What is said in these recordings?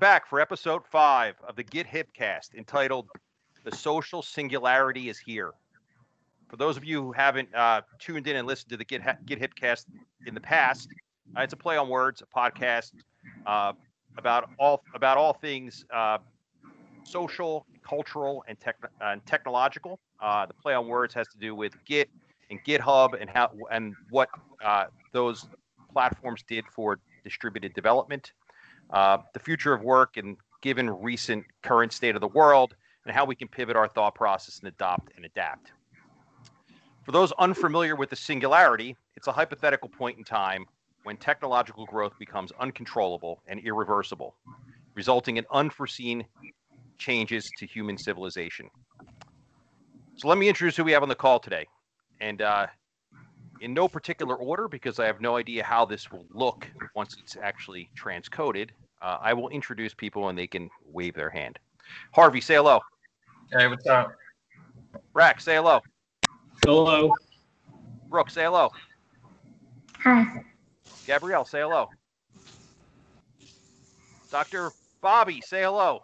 back for episode 5 of the Get Hip cast entitled The Social Singularity is Here. For those of you who haven't tuned in and listened to the Get Hip cast in the past, it's a play on words, a podcast about all things social, cultural, and technological. The play on words has to do with Git and GitHub and what those platforms did for distributed development, the future of work, and given recent current state of the world, and how we can pivot our thought process and adopt and adapt. For those unfamiliar with the singularity, it's a hypothetical point in time when technological growth becomes uncontrollable and irreversible, resulting in unforeseen changes to human civilization. So let me introduce who we have on the call today. And in no particular order, because I have no idea how this will look once it's actually transcoded, I will introduce people and they can wave their hand. Harvey, say hello. Hey, what's up? Rack, say hello. Hello. Brooke, say hello. Hi. Gabrielle, say hello. Dr. Bobby, say hello.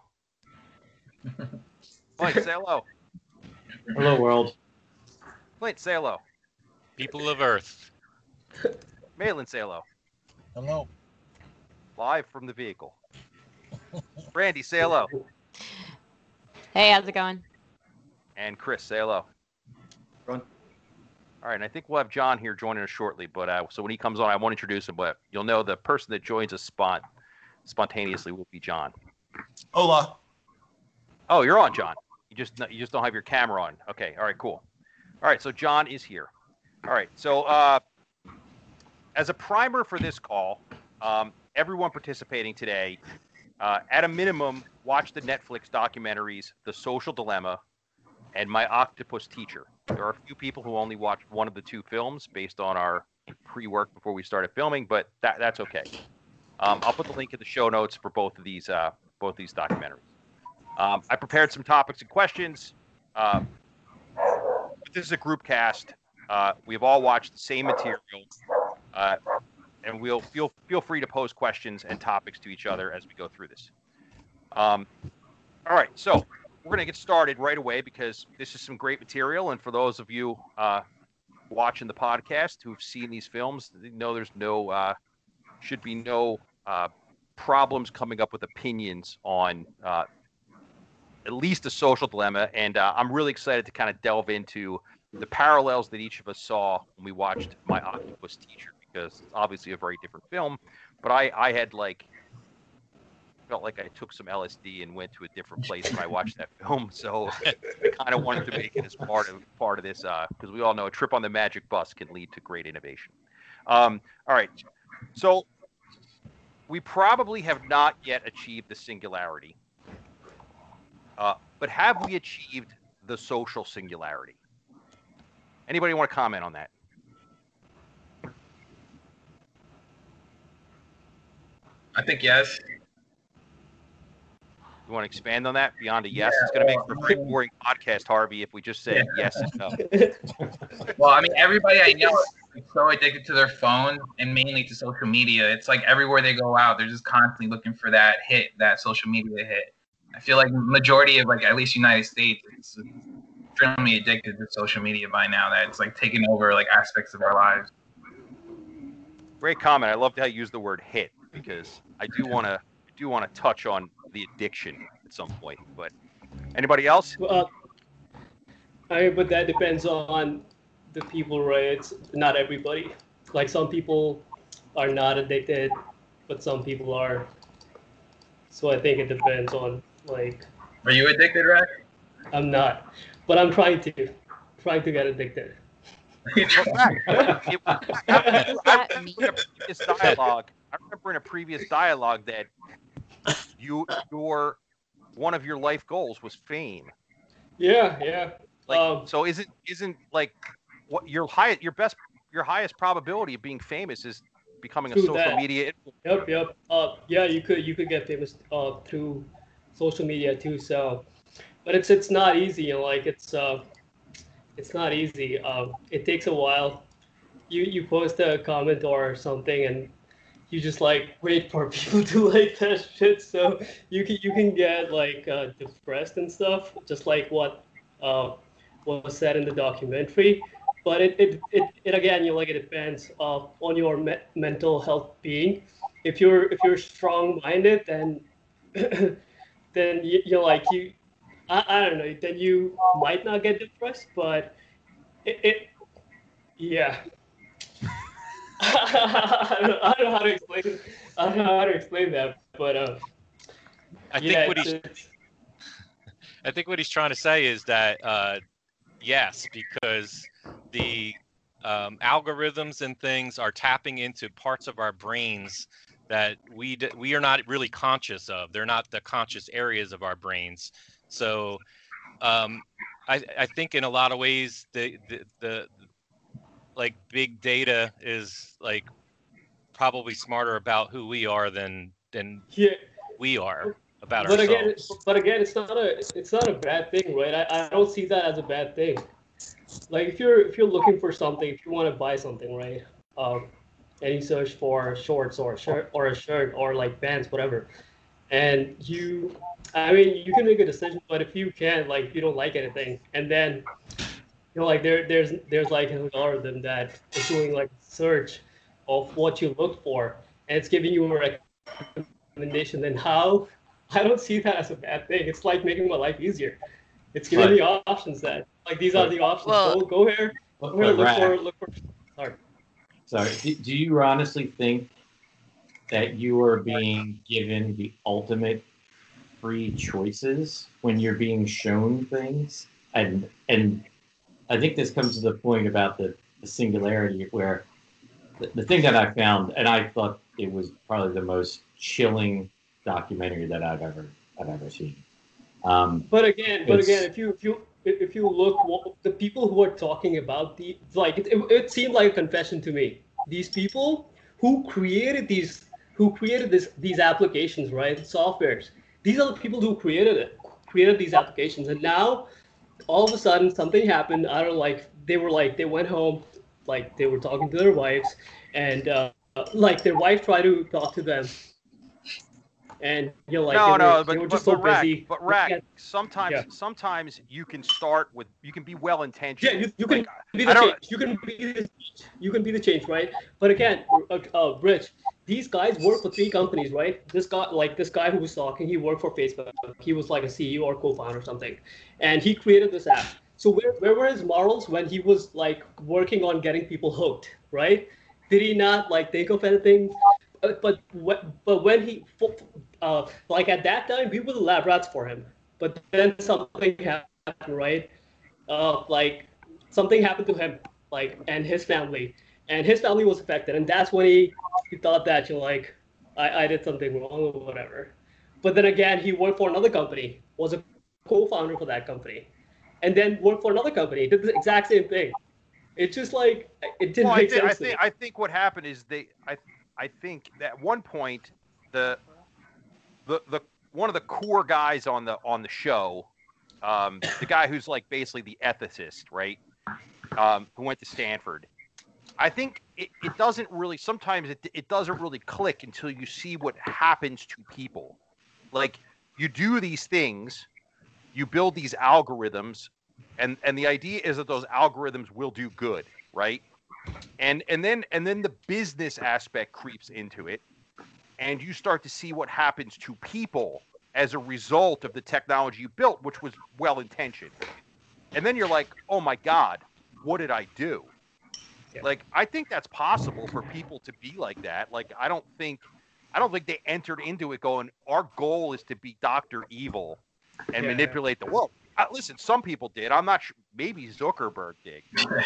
Mike, say hello. Hello, world. Clint, say hello. People of Earth. Malin, say hello. Hello. Live from the vehicle. Brandy, say hello. Hey, how's it going? And Chris, say hello. Run. All right, and I think we'll have John here joining us shortly, but so when he comes on, I won't introduce him, but you'll know the person that joins us spontaneously will be John. Hola. Oh, you're on, John. You just don't have your camera on. Okay, all right, cool. All right, so John is here. All right, so as a primer for this call, everyone participating today, at a minimum, watch the Netflix documentaries The Social Dilemma and My Octopus Teacher. There are a few people who only watched one of the two films based on our pre-work before we started filming, but that's okay. I'll put the link in the show notes for both these documentaries. I prepared some topics and questions. But this is a group cast. We've all watched the same material, and we'll feel free to pose questions and topics to each other as we go through this. All right, so we're going to get started right away because this is some great material. And for those of you watching the podcast who've seen these films, you know there's should be no problems coming up with opinions on at least The Social Dilemma. And I'm really excited to kind of delve into the parallels that each of us saw when we watched My Octopus Teacher, because it's obviously a very different film. But I had felt like I took some LSD and went to a different place when I watched that film. So I kind of wanted to make it as part of this, because we all know a trip on the magic bus can lead to great innovation. All right. So we probably have not yet achieved the singularity. But have we achieved the social singularity? Anybody want to comment on that? I think yes. You want to expand on that beyond a yes? It's going to make for a pretty boring podcast, Harvey, if we just say yes and no. Well, I mean, everybody I know is so addicted to their phone and mainly to social media. It's like everywhere they go out, they're just constantly looking for that hit, that social media hit. I feel like majority of at least United States is extremely addicted to social media by now. That it's taking over aspects of our lives. Great comment. I love how you use the word hit, because I do want to touch on the addiction at some point. But anybody else? Well, but that depends on the people, right? It's not everybody. Some people are not addicted, but some people are. So I think it depends on Are you addicted, Rack? I'm not, but I'm trying to get addicted. I remember in a previous dialogue that your one of your life goals was fame. Yeah. So isn't what your highest probability of being famous is becoming a social media influencer? Yep. Yeah, you could get famous through social media too. So, but it's not easy. It's not easy. It takes a while. You post a comment or something, and you just like wait for people to like that shit, so you can get like depressed and stuff, just like what was said in the documentary. But it again, like it depends on your mental health being. If you're strong minded, then then you're like you I don't know, then you might not get depressed, but it yeah. I don't know how to explain it. I don't know how to explain that, but I think yeah, what I think what he's trying to say is that yes, because the algorithms and things are tapping into parts of our brains that we are not really conscious of. They're not the conscious areas of our brains. So I think in a lot of ways the like big data is like probably smarter about who we are than yeah. we are about But again, ourselves. it's not a bad thing, right? I don't see that as a bad thing. Like if you're looking for something, if you want to buy something, right? And you search for shorts or a shirt or like pants, whatever, and I mean, you can make a decision, but if you can't, like, if you don't like anything, and then like there's like an algorithm that is doing like search of what you look for, and it's giving you a recommendation, then how? I don't see that as a bad thing. It's like making my life easier. It's giving me options that like these are the options. Well- Go here. But Go here. Rad, Look for. Sorry. sorry, do you honestly think that you are being given the ultimate free choices when you're being shown things? And I think this comes to the point about the singularity, where the thing that I found, and I thought it was probably the most chilling documentary that I've ever seen. But again, if you look, the people who are talking about it seemed like a confession to me. These people who created these applications, right? Softwares. These are the people who created these applications, and now all of a sudden something happened. I don't know, they went home, like they were talking to their wives, and like their wife tried to talk to them, and they were just so busy. But Rack, Yeah. sometimes you can start with, you can be well intentioned. Yeah, you can Like, be the change. You can be the change, right? But again, Rich, these guys work for 3 companies, right? This guy who was talking, he worked for Facebook. He was like a CEO or co-founder or something, and he created this app. So where were his morals when he was like working on getting people hooked, right? Did he not like think of anything? But when he like at that time, we were the lab rats for him. But then something happened, right? Like something happened to him, like, and his family was affected, and that's when he thought that I did something wrong or whatever. But then again, he worked for another company, was a co-founder for that company, and then worked for another company, did the exact same thing. It's just like it didn't make sense to me. I think what happened is I think at one point the one of the core guys on the show, the guy who's like basically the ethicist, right? Who went to Stanford. I think it doesn't really, sometimes it doesn't really click until you see what happens to people. Like, you do these things, you build these algorithms, and the idea is that those algorithms will do good, right? And then the business aspect creeps into it, and you start to see what happens to people as a result of the technology you built, which was well intentioned. And then you're like, oh my God, what did I do? Yeah. Like, I think that's possible for people to be like that. Like, I don't think they entered into it going, our goal is to be Dr. Evil and manipulate the world. Listen, some people did. I'm not sure. Maybe Zuckerberg did.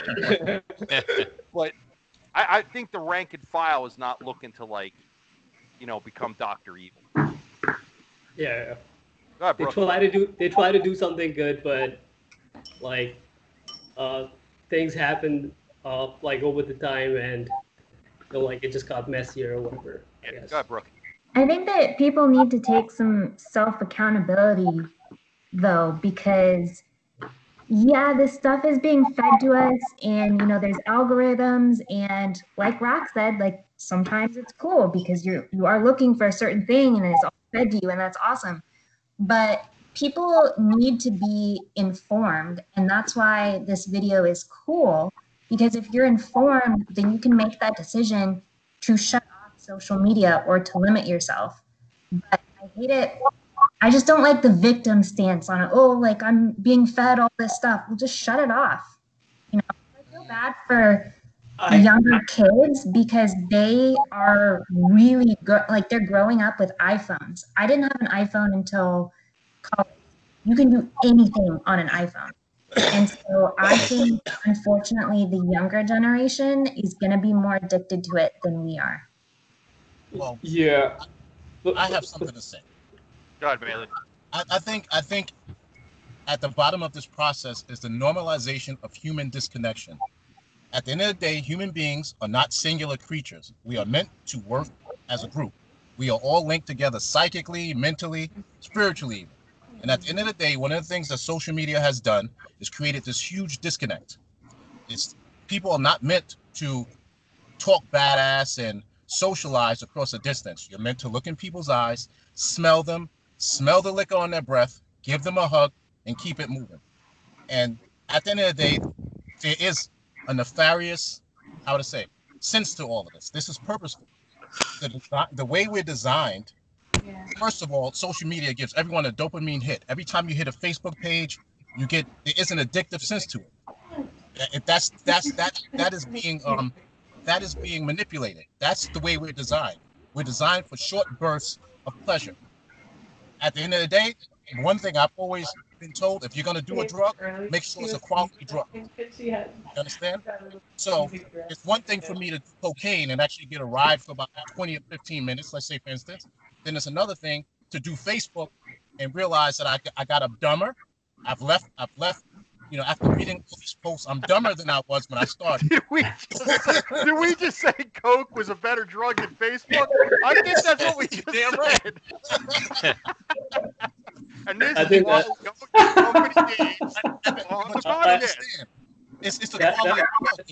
But I think the rank and file is not looking to, like, become Dr. Evil. Yeah. Ahead, they try to do something good, but like things happen like over the time, and like it just got messier or whatever. Yeah. Go ahead, Brooke. I think that people need to take some self-accountability, though, because yeah, this stuff is being fed to us, and there's algorithms, and like Rock said, like sometimes it's cool because you are looking for a certain thing and it's all fed to you, and that's awesome. But people need to be informed, and that's why this video is cool, because if you're informed, then you can make that decision to shut off social media or to limit yourself. But I hate it. I just don't like the victim stance on it. Oh, like I'm being fed all this stuff. Well, just shut it off. I feel bad for the younger kids because they are really good. Like they're growing up with iPhones. I didn't have an iPhone until college. You can do anything on an iPhone. And so I think, unfortunately, the younger generation is going to be more addicted to it than we are. Well, Yeah. I have something to say. Go ahead, Bailey. I think at the bottom of this process is the normalization of human disconnection. At the end of the day, human beings are not singular creatures. We are meant to work as a group. We are all linked together psychically, mentally, spiritually. And at the end of the day, one of the things that social media has done is created this huge disconnect. People are not meant to talk badass and socialize across a distance. You're meant to look in people's eyes, smell them, smell the liquor on their breath, give them a hug, and keep it moving. And at the end of the day, there is a nefarious, sense to all of this. This is purposeful. The way we're designed, first of all, social media gives everyone a dopamine hit. Every time you hit a Facebook page, there is an addictive sense to it. That is being manipulated. That's the way we're designed. We're designed for short bursts of pleasure. At the end of the day, one thing I've always been told, if you're going to do a drug, make sure it's a quality drug. You understand? So it's one thing for me to do cocaine and actually get a ride for about 20 or 15 minutes, let's say, for instance. Then it's another thing to do Facebook and realize that I got dumber. I've left, after reading all these posts, I'm dumber than I was when I started. Did we just say Coke was a better drug than Facebook? I think that's what we just said. And this is what company needs on the podcast. It's the quality.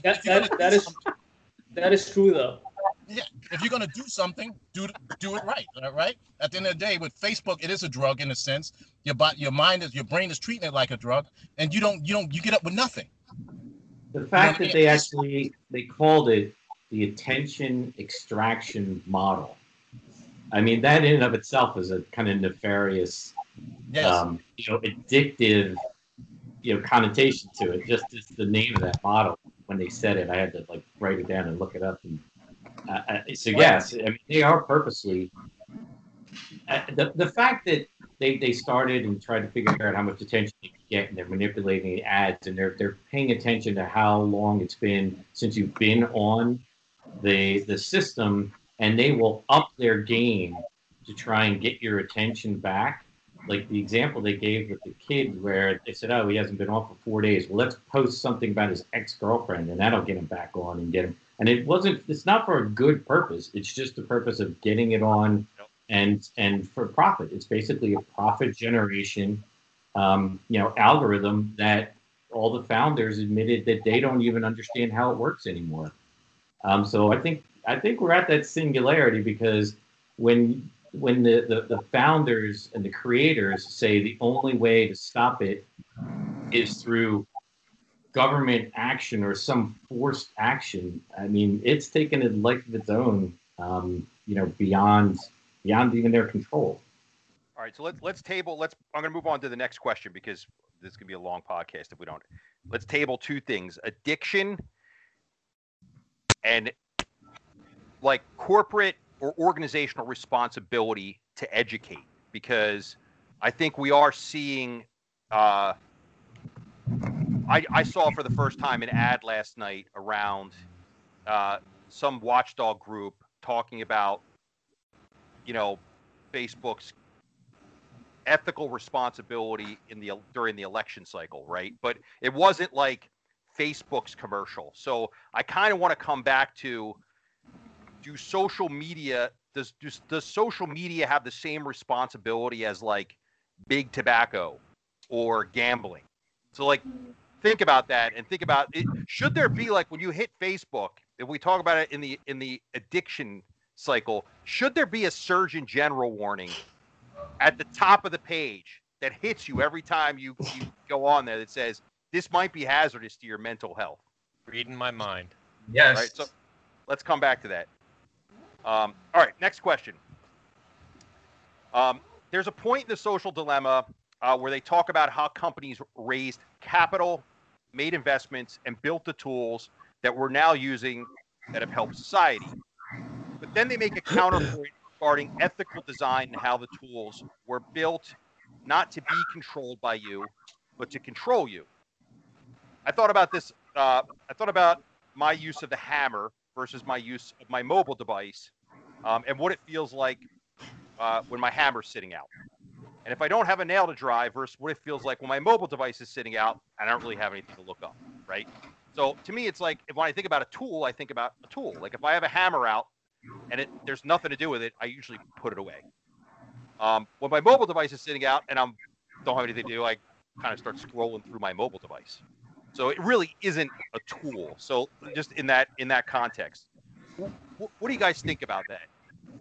That is true, though. Yeah, if you're gonna do something, do it right. All right. At the end of the day, with Facebook, it is a drug in a sense. Your brain is treating it like a drug, and you get up with nothing. The fact that they called it the attention extraction model. I mean, that in and of itself is a kind of nefarious, addictive, connotation to it. Just the name of that model. When they said it, I had to write it down and look it up. And so yes, I mean, they are purposely. The fact that they started and tried to figure out how much attention they could get, and they're manipulating the ads, and they're paying attention to how long it's been since you've been on the system, and they will up their game to try and get your attention back. Like the example they gave with the kid where they said, oh, he hasn't been on for 4 days. Well, let's post something about his ex-girlfriend, and that'll get him back on and get him. And it's not for a good purpose. It's just the purpose of getting it on and for profit. It's basically a profit generation, algorithm that all the founders admitted that they don't even understand how it works anymore. So I think we're at that singularity because when the founders and the creators say the only way to stop it is through government action or some forced action, I mean, it's taken a life of its own, beyond even their control. All right, so let's table. I'm going to move on to the next question because this could be a long podcast if we don't. Let's table two things: addiction and corporate or organizational responsibility to educate, because I think we are seeing. I saw for the first time an ad last night around some watchdog group talking about, Facebook's ethical responsibility during the election cycle, right? But it wasn't like Facebook's commercial. So I kind of want to come back to: does social media have the same responsibility as big tobacco or gambling? So like, think about that and think about it. Should there be like when you hit Facebook, if we talk about it in the addiction cycle, should there be a Surgeon General warning at the top of the page that hits you every time you go on there that says this might be hazardous to your mental health? Reading my mind. Yes. Right. So let's come back to that. All right. Next question. There's a point in the Social Dilemma where they talk about how companies raised capital, made investments, and built the tools that we're now using that have helped society. But then they make a counterpoint regarding ethical design and how the tools were built not to be controlled by you, but to control you. I thought about this. I thought about my use of the hammer versus my use of my mobile device, and what it feels like when my hammer's sitting out. And if I don't have a nail to drive versus what it feels like when my mobile device is sitting out, I don't really have anything to look up, right? So to me, it's like when I think about a tool, I think about a tool. Like if I have a hammer out and there's nothing to do with it, I usually put it away. When my mobile device is sitting out and I don't have anything to do, I kind of start scrolling through my mobile device. So it really isn't a tool. So just in that context, what do you guys think about that?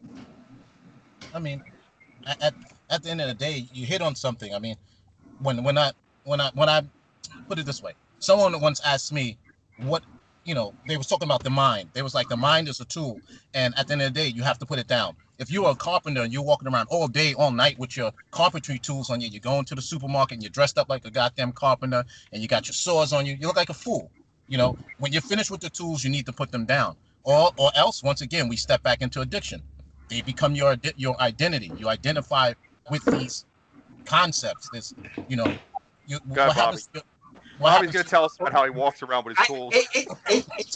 I mean, at the end of the day, you hit on something. I mean, when I put it this way, someone once asked me what, they was talking about the mind. They was like, the mind is a tool, and at the end of the day, you have to put it down. If you're a carpenter and you're walking around all day, all night with your carpentry tools on you, you're going to the supermarket and you're dressed up like a goddamn carpenter and you got your saws on you, you look like a fool. When you're finished with the tools, you need to put them down, or else, once again, we step back into addiction. They become your identity. You identify with these concepts. This, what happens? Bobby's going to tell us about how he walks around with his tools. It's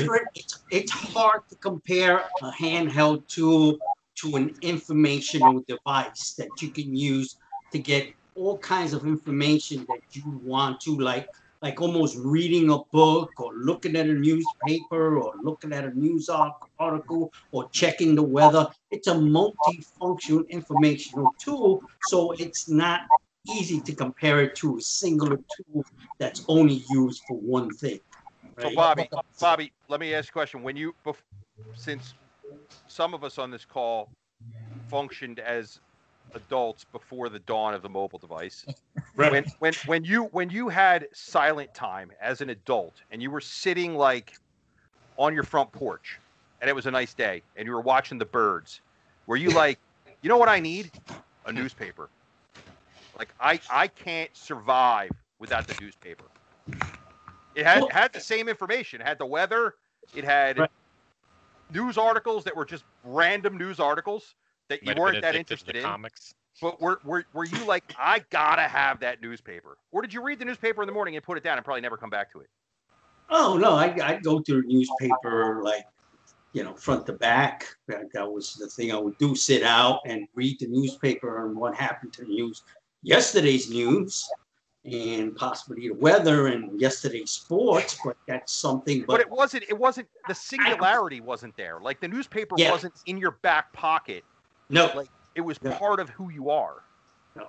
hard to compare a handheld tool to an informational device that you can use to get all kinds of information that you want to, like almost reading a book or looking at a newspaper or looking at a news article or checking the weather. It's a multifunctional informational tool, so it's not easy to compare it to a singular tool that's only used for one thing. Right? So Bobby, let me ask you a question. Since some of us on this call functioned as adults before the dawn of the mobile device, right. when you had silent time as an adult and you were sitting like on your front porch and it was a nice day and you were watching the birds, were you like, you know what I need? A newspaper. Like I can't survive without the newspaper. It had the same information. It had the weather. It had news articles that were just random news articles that you weren't that interested in. Comics. But were you like, I gotta have that newspaper? Or did you read the newspaper in the morning and put it down and probably never come back to it? Oh no, I go through the newspaper like, front to back. That was the thing I would do, sit out and read the newspaper and what happened to the news. Yesterday's news and possibly the weather and yesterday's sports, but that's something. But it wasn't the singularity wasn't there. Like the newspaper wasn't in your back pocket. No. Like it was part of who you are. No.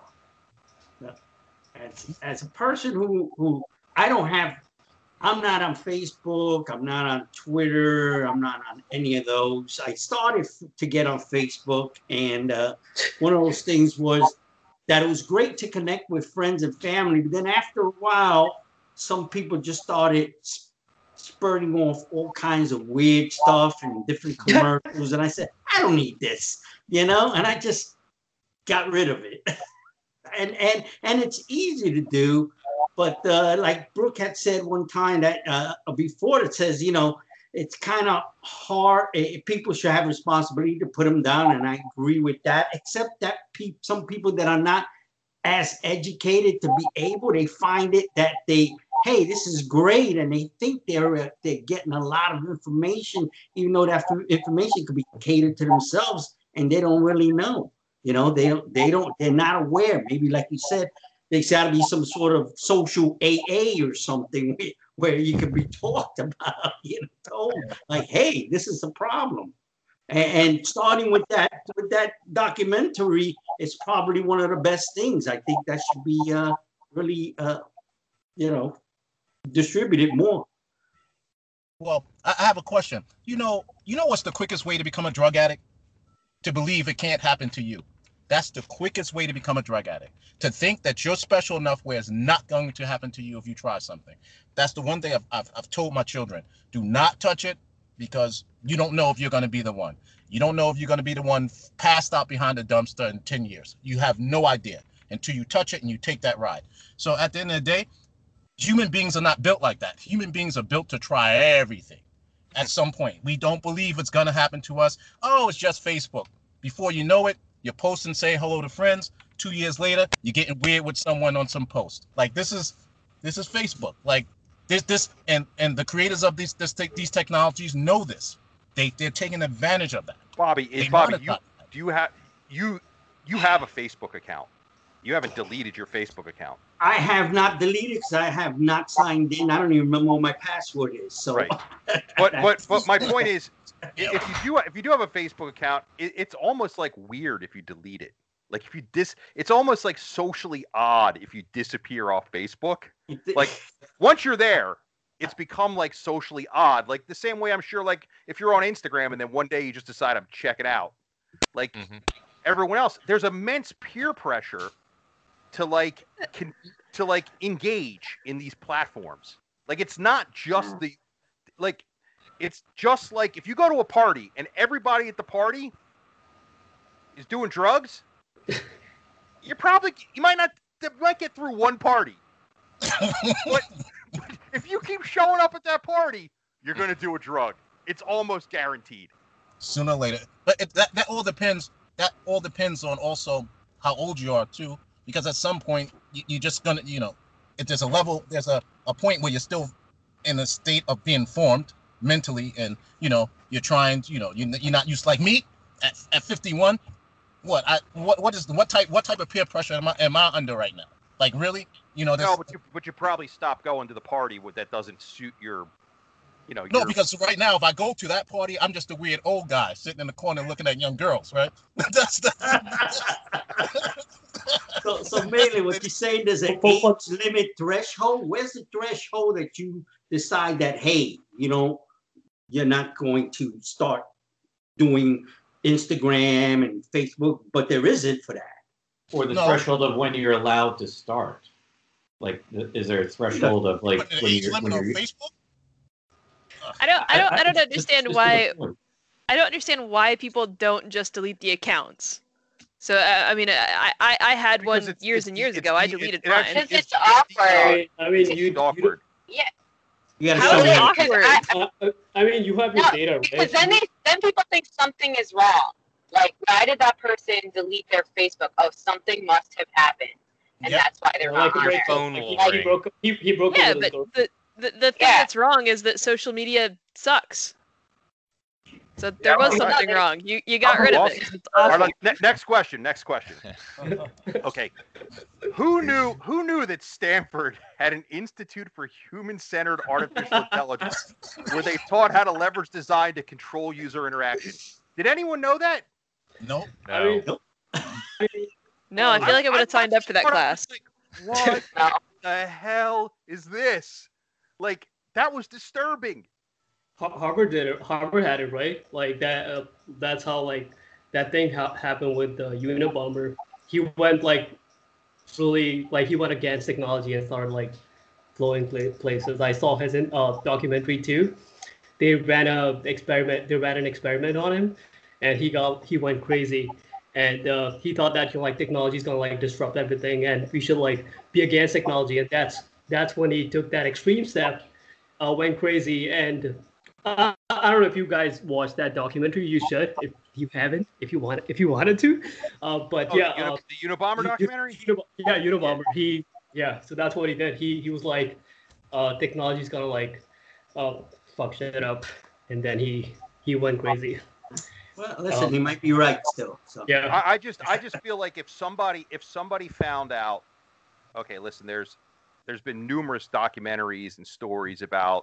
As a person who I'm not on Facebook, I'm not on Twitter, I'm not on any of those. I started to get on Facebook, and one of those things was that it was great to connect with friends and family, but then after a while, some people just started spurting off all kinds of weird stuff and different commercials, and I said, I don't need this, and I just got rid of it. and it's easy to do, but like Brooke had said one time that before, it says, it's kind of hard. People should have responsibility to put them down, and I agree with that. Except that some people that are not as educated to be able, they find it that hey, this is great, and they think they're getting a lot of information, even though that information could be catered to themselves, and they don't really know. They're not aware. Maybe like you said, there's got to be some sort of social AA or something where you can be talked about, told like, hey, this is a problem. And starting with that documentary is probably one of the best things. I think that should be really distribute it more. Well, I have a question. You know what's the quickest way to become a drug addict? To believe it can't happen to you. That's the quickest way to become a drug addict. To think that you're special enough where it's not going to happen to you if you try something. That's the one thing I've told my children. Do not touch it because you don't know if you're going to be the one. You don't know if you're going to be the one passed out behind a dumpster in 10 years. You have no idea until you touch it and you take that ride. So at the end of the day, human beings are not built like that. Human beings are built to try everything at some point. We don't believe it's going to happen to us. Oh, it's just Facebook. Before you know it, you're posting, saying hello to friends. 2 years later, you're getting weird with someone on some post. Like this is Facebook. Like this and the creators of these technologies know this. They're taking advantage of that. Bobby, you have a Facebook account. You haven't deleted your Facebook account. I have not deleted because I have not signed in. I don't even remember what my password is. So, right. But my point is, if you do have a Facebook account, it's almost like weird if you delete it. Like if it's almost like socially odd if you disappear off Facebook. Like once you're there, it's become like socially odd. Like the same way I'm sure, like if you're on Instagram and then one day you just decide I'm checking out, like everyone else, there's immense peer pressure to engage in these platforms. Like it's not just it's just like if you go to a party and everybody at the party is doing drugs, you might get through one party. But if you keep showing up at that party, you're going to do a drug. It's almost guaranteed. Sooner or later. But that all depends. That all depends on also how old you are too. Because at some point you're just gonna, if there's a level, there's a point where you're still in a state of being formed mentally, and you're trying, you're not used like me at 51. What type of peer pressure am I under right now? Like really, No, but you probably stop going to the party that doesn't suit your, No, because right now if I go to that party, I'm just a weird old guy sitting in the corner looking at young girls, right? So mainly what you're saying, there's an age limit threshold. Where's the threshold that you decide that, hey, you're not going to start doing Instagram and Facebook, but there isn't for that? Or the threshold of when you're allowed to start. Like, is there a threshold of like when you're Facebook? I don't understand why. I don't understand why people don't just delete the accounts. So I mean, I had one years and years ago. I deleted mine. Because it's awkward. I mean, it's awkward. Yeah. How is it awkward? I mean, you have your data, right? Because then people think something is wrong. Like, why did that person delete their Facebook? Oh, something must have happened, and that's why they're not on there. Phone will He broke Yeah, but the thing that's wrong is that social media sucks. So there was something wrong. You got rid of it. It's awful. Next question. Okay. Who knew that Stanford had an Institute for Human-Centered Artificial Intelligence where they taught how to leverage design to control user interaction? Did anyone know that? Nope. No. No, I feel like I would have signed up for that class. What the hell is this? Like, that was disturbing. Harvard did it. Harvard had it, right? Like that. That's how that thing happened with the Unabomber. He went really he went against technology and started blowing places. I saw his documentary too. They ran an experiment on him, and he went crazy. And he thought that technology is gonna disrupt everything, and we should be against technology. And that's when he took that extreme step, went crazy. And I don't know if you guys watched that documentary. You should if you haven't. If you wanted to. But the Unabomber documentary. Unabomber. So that's what he did. He was like, technology's gonna fuck shit up, and then he went crazy. Well, listen, he might be right still. So yeah, I just feel like if somebody found out, okay, listen, there's been numerous documentaries and stories about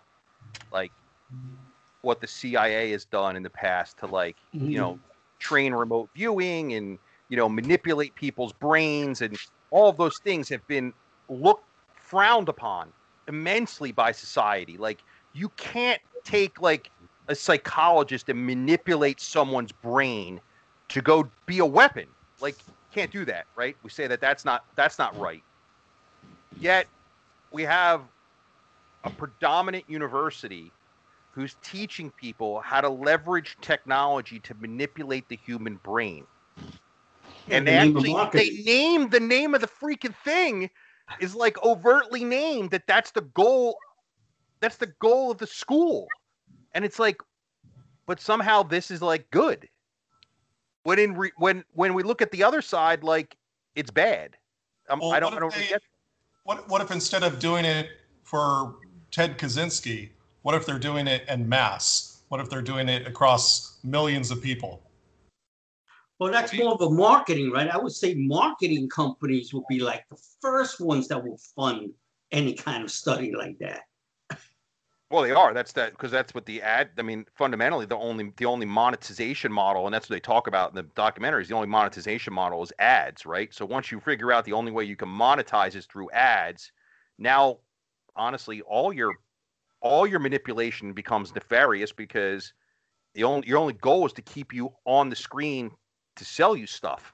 what the CIA has done in the past to train remote viewing and manipulate people's brains, and all of those things have been frowned upon immensely by society. Like, you can't take like a psychologist and manipulate someone's brain to go be a weapon. Like, you can't do that, right? We say that that's not right. Yet we have a predominant university who's teaching people how to leverage technology to manipulate the human brain. And they named the name of the freaking thing is like overtly named that's the goal. That's the goal of the school. And it's like, but somehow this is like good. When when we look at the other side, like, it's bad. I don't really get. What if instead of doing it for Ted Kaczynski, what if they're doing it en masse? What if they're doing it across millions of people? Well, that's more of a marketing, right? I would say marketing companies would be like the first ones that will fund any kind of study like that. Well, they are. Because that's what the ad. I mean, fundamentally, the only monetization model, and that's what they talk about in the documentaries. The only monetization model is ads, right? So once you figure out the only way you can monetize is through ads, now, honestly, all your manipulation becomes nefarious because your only goal is to keep you on the screen to sell you stuff,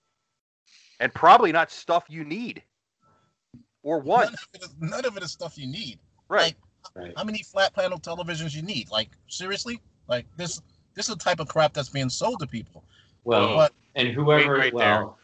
and probably not stuff you need or want. None of it is stuff you need, right? Right. How many flat panel televisions you need? Like, seriously? Like, this is the type of crap that's being sold to people. Well, and whoever's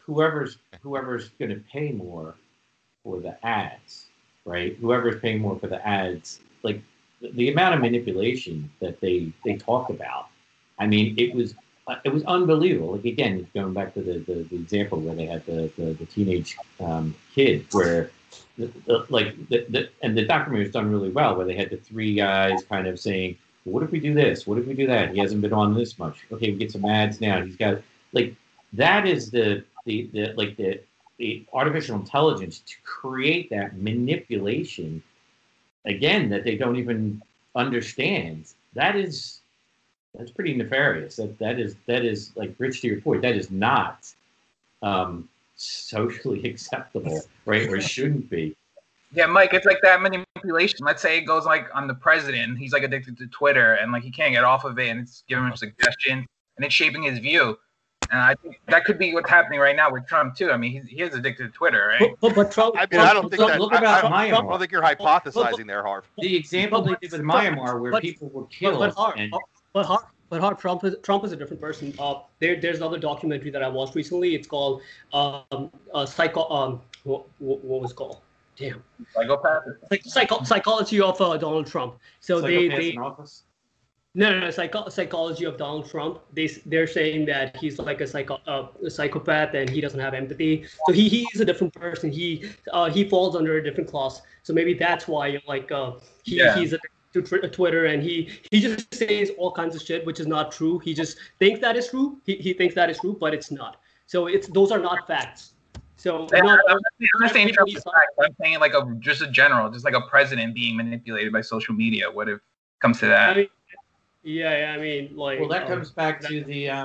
going to pay more for the ads, right? Whoever's paying more for the ads, like the amount of manipulation that they talked about. I mean, it was unbelievable. Like, again, going back to the example where they had the teenage kid where. And the documentary was done really well, where they had the three guys kind of saying, well, "What if we do this? What if we do that? He hasn't been on this much. Okay, we get some ads now. He's got like that is the artificial intelligence to create that manipulation again that they don't even understand. That's pretty nefarious. That is like, Rich, to your point, that is not socially acceptable, right? Or shouldn't be. Yeah, Mike, it's like that manipulation. Let's say it goes like on the president. He's like addicted to Twitter and like he can't get off of it, and it's giving him suggestions and it's shaping his view. And I think that could be what's happening right now with Trump too. I mean, he is addicted to Twitter, right? But Trump. I don't think you're hypothesizing there, Harv. The example they did with Myanmar, where people were killed. But Harv, Trump is a different person. There's another documentary that I watched recently. It's called what was it called? Damn. Psychopath. Like psychology of Donald Trump. So they No, psychology of Donald Trump. They're saying that he's like a psychopath and he doesn't have empathy. So he's a different person. He falls under a different class. So maybe that's why he's addicted to Twitter, and he just says all kinds of shit which is not true. He just thinks that is true. He thinks that is true, but it's not. So those are not facts. So I'm not saying Trump is fact. I'm saying like just a president being manipulated by social media. What if it comes to that? I mean, like. Well, that comes back to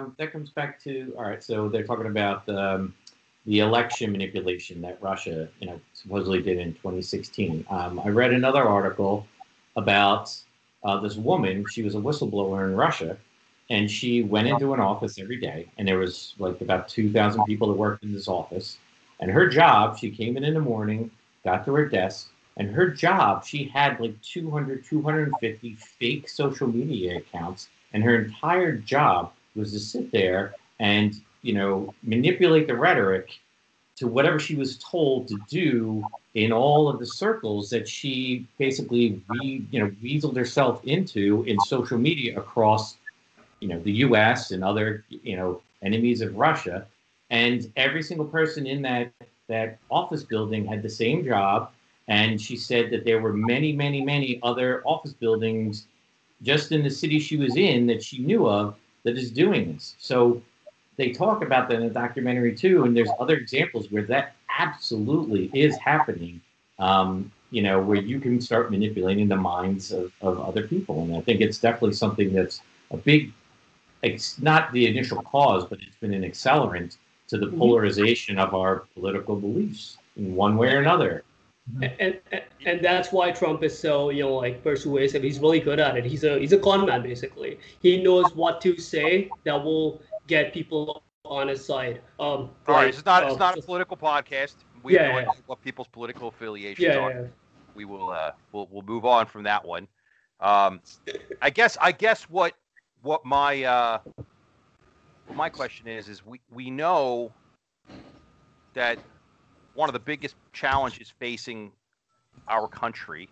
all right. So they're talking about the election manipulation that Russia, supposedly did in 2016. I read another article about this woman. She was a whistleblower in Russia, and she went into an office every day, and there was like about 2,000 people that worked in this office. And her job, she came in the morning, got to her desk, and her job, she had like 250 fake social media accounts, and her entire job was to sit there and, manipulate the rhetoric to whatever she was told to do in all of the circles that she basically, weaseled herself into in social media across, the U.S. and other, enemies of Russia. And every single person in that office building had the same job. And she said that there were many, many, many other office buildings just in the city she was in that she knew of that is doing this. So they talk about that in the documentary too. And there's other examples where that absolutely is happening, where you can start manipulating the minds of other people. And I think it's definitely something that's it's not the initial cause, but it's been an accelerant to the polarization of our political beliefs in one way or another. And that's why Trump is so, like, persuasive. He's really good at it. He's a con man, basically. He knows what to say that will get people on his side. All right, it's not a political podcast. We have no idea what people's political affiliations are. Yeah. We will we'll move on from that one. I guess what my question is we know that one of the biggest challenges facing our country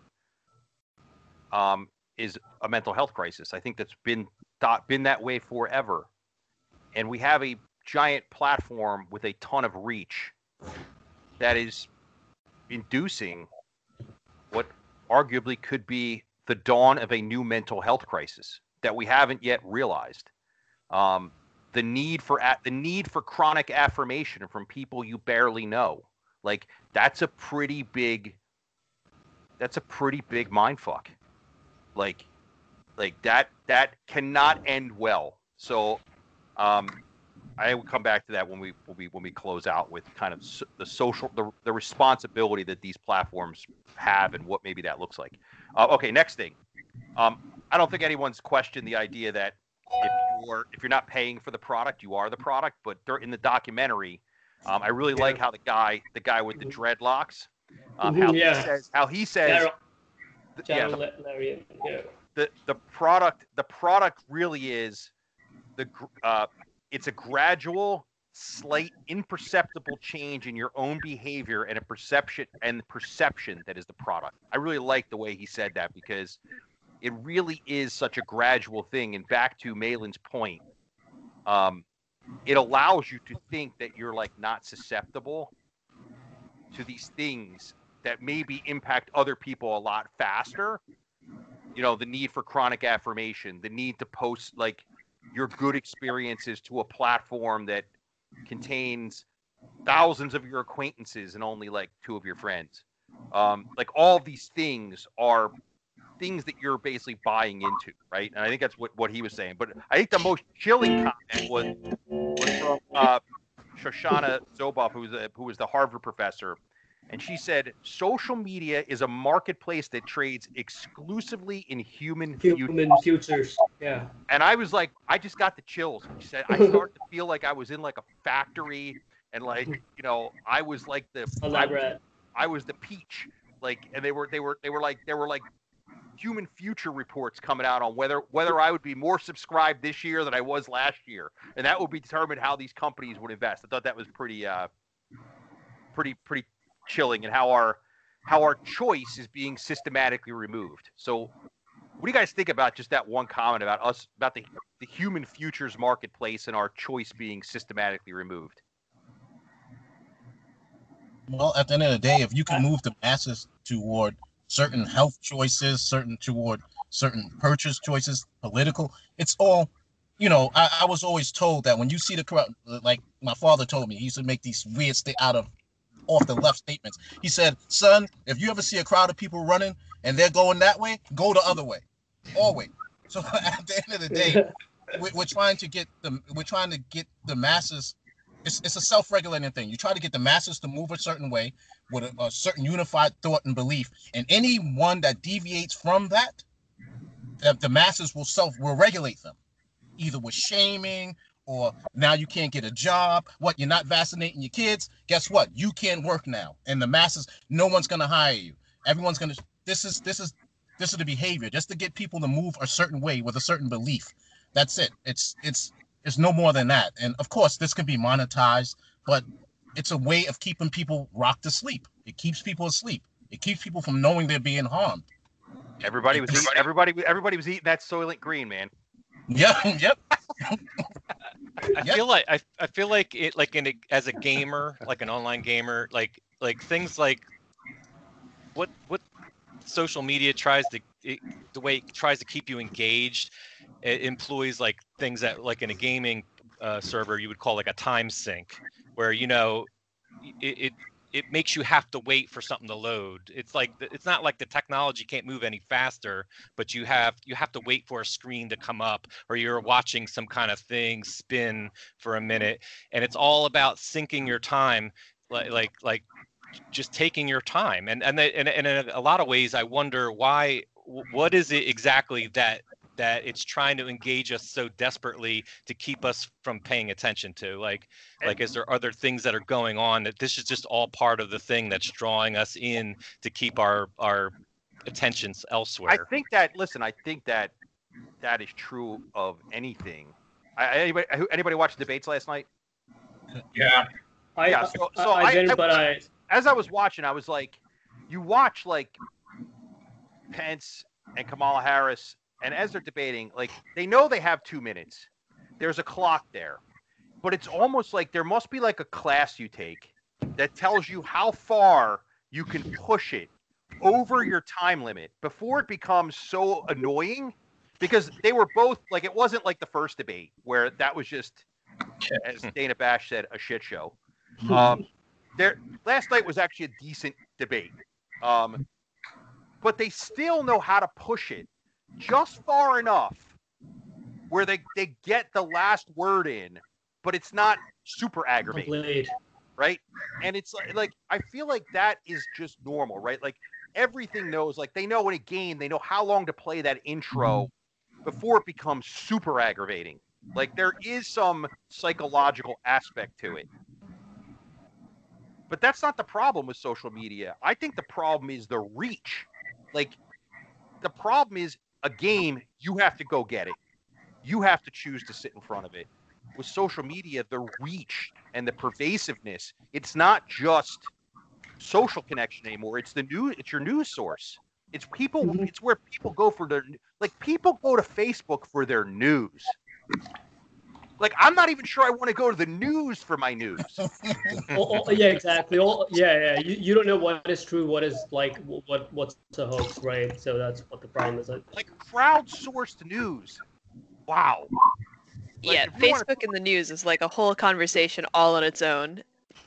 is a mental health crisis. I think that's been that way forever, and we have a giant platform with a ton of reach that is inducing what arguably could be the dawn of a new mental health crisis that we haven't yet realized. The need for chronic affirmation from people you barely know, like that's a pretty big mind fuck. Like that cannot end well. So I will come back to that when we close out with kind of the responsibility that these platforms have and what maybe that looks like. Okay, next thing. I don't think anyone's questioned the idea that if you're not paying for the product, you are the product. But in the documentary, I really like how the guy with the dreadlocks, how he says, the product really is it's a gradual, slight, imperceptible change in your own behavior and perception that is the product. I really like the way he said that because it really is such a gradual thing. And back to Malin's point, it allows you to think that you're like not susceptible to these things that maybe impact other people a lot faster. The need for chronic affirmation, the need to post like your good experiences to a platform that contains thousands of your acquaintances and only like 2 of your friends. Like all of these things are things that you're basically buying into, right? And I think that's what he was saying. But I think the most chilling comment was from Shoshana Zuboff, who was the Harvard professor. And she said, social media is a marketplace that trades exclusively in human futures. Yeah. And I was like, I just got the chills. She said, I started to feel like I was in like a factory and like, I was like I was the peach. Like, and they were like human future reports coming out on whether I would be more subscribed this year than I was last year. And that would be determined how these companies would invest. I thought that was pretty chilling, and how our choice is being systematically removed. So what do you guys think about just that one comment about the human futures marketplace and our choice being systematically removed? Well, at the end of the day, if you can move the masses toward certain health choices, toward certain purchase choices, political, it's all, I was always told that when you see the crowd, like my father told me, he used to make these weird off the left statements. He said, son, if you ever see a crowd of people running and they're going that way, go the other way, always. So at the end of the day, we're trying to get the masses. It's a self-regulating thing. You try to get the masses to move a certain way with a certain unified thought and belief, and anyone that deviates from that, the masses will regulate them, either with shaming, or now you can't get a job. What, you're not vaccinating your kids? Guess what? You can't work now. And the masses, no one's going to hire you. Everyone's going to, this is the behavior, just to get people to move a certain way with a certain belief. That's it. It's no more than that. And of course, this can be monetized, but it's a way of keeping people rocked to sleep. It keeps people asleep. It keeps people from knowing they're being harmed. Everybody was eating that Soylent Green, man. Yep. I feel like it, like as a gamer, like an online gamer, like things like what social media the way it tries to keep you engaged, it employs like things that like in a gaming server you would call like a time sink, where it makes you have to wait for something to load. It's like it's not like the technology can't move any faster, but you have to wait for a screen to come up, or you're watching some kind of thing spin for a minute, and it's all about syncing your time, like just taking your time. And in a lot of ways, I wonder what is it exactly that it's trying to engage us so desperately to keep us from paying attention to? Like is there other things that are going on that this is just all part of the thing that's drawing us in to keep our attentions elsewhere? I think that is true of anything. Anybody watch the debates last night? Yeah. I didn't, but as I was watching, I was like, you watch like Pence and Kamala Harris, and as they're debating, like they know they have 2 minutes. There's a clock there, but it's almost like there must be like a class you take that tells you how far you can push it over your time limit before it becomes so annoying, because they were both like, it wasn't like the first debate where that was just, as Dana Bash said, a shit show. Last night was actually a decent debate, but they still know how to push it just far enough where they get the last word in, but it's not super aggravating, right? And it's like I feel like that is just normal, right? Like everything knows, like they know in a game, they know how long to play that intro before it becomes super aggravating. Like there is some psychological aspect to it. But that's not the problem with social media. I think the problem is the reach. Like the problem is a game, you have to go get it. You have to choose to sit in front of it. With social media, the reach and the pervasiveness, it's not just social connection anymore. It's your news source. It's people. It's where people go for their, like people go to Facebook for their news. Like I'm not even sure I want to go to the news for my news. Yeah, exactly. Yeah. You don't know what is true, what is like what's a hoax, right? So that's what the problem is. Like crowdsourced news. Wow. Like, yeah, Facebook and the news is like a whole conversation all on its own.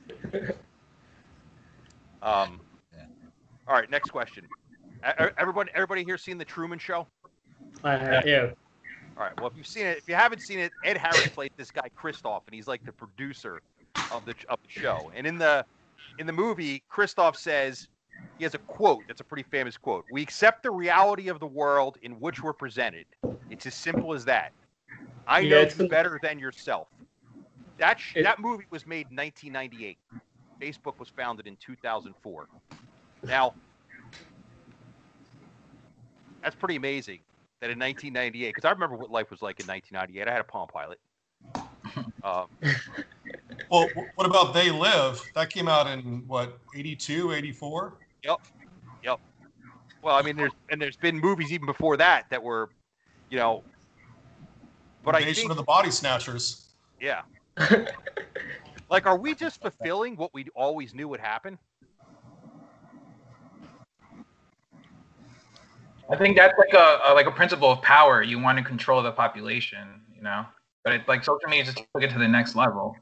All right, next question. Everybody here seen the Truman Show? Yeah. All right. Well, if you haven't seen it, Ed Harris played this guy Christoph, and he's like the producer of the show. And in the movie, Christoph says, he has a quote that's a pretty famous quote. "We accept the reality of the world in which we're presented. It's as simple as that. I know you better than yourself." That movie was made in 1998. Facebook was founded in 2004. Now, that's pretty amazing that in 1998, because I remember what life was like in 1998. I had a Palm Pilot. Well, what about They Live? That came out in what, 82, 84? Yep. Well, I mean, there's been movies even before that were, but Invasion of the Body Snatchers. Yeah. Like, are we just fulfilling what we always knew would happen? I think that's like a principle of power. You want to control the population, But it's like social media just took it to the next level.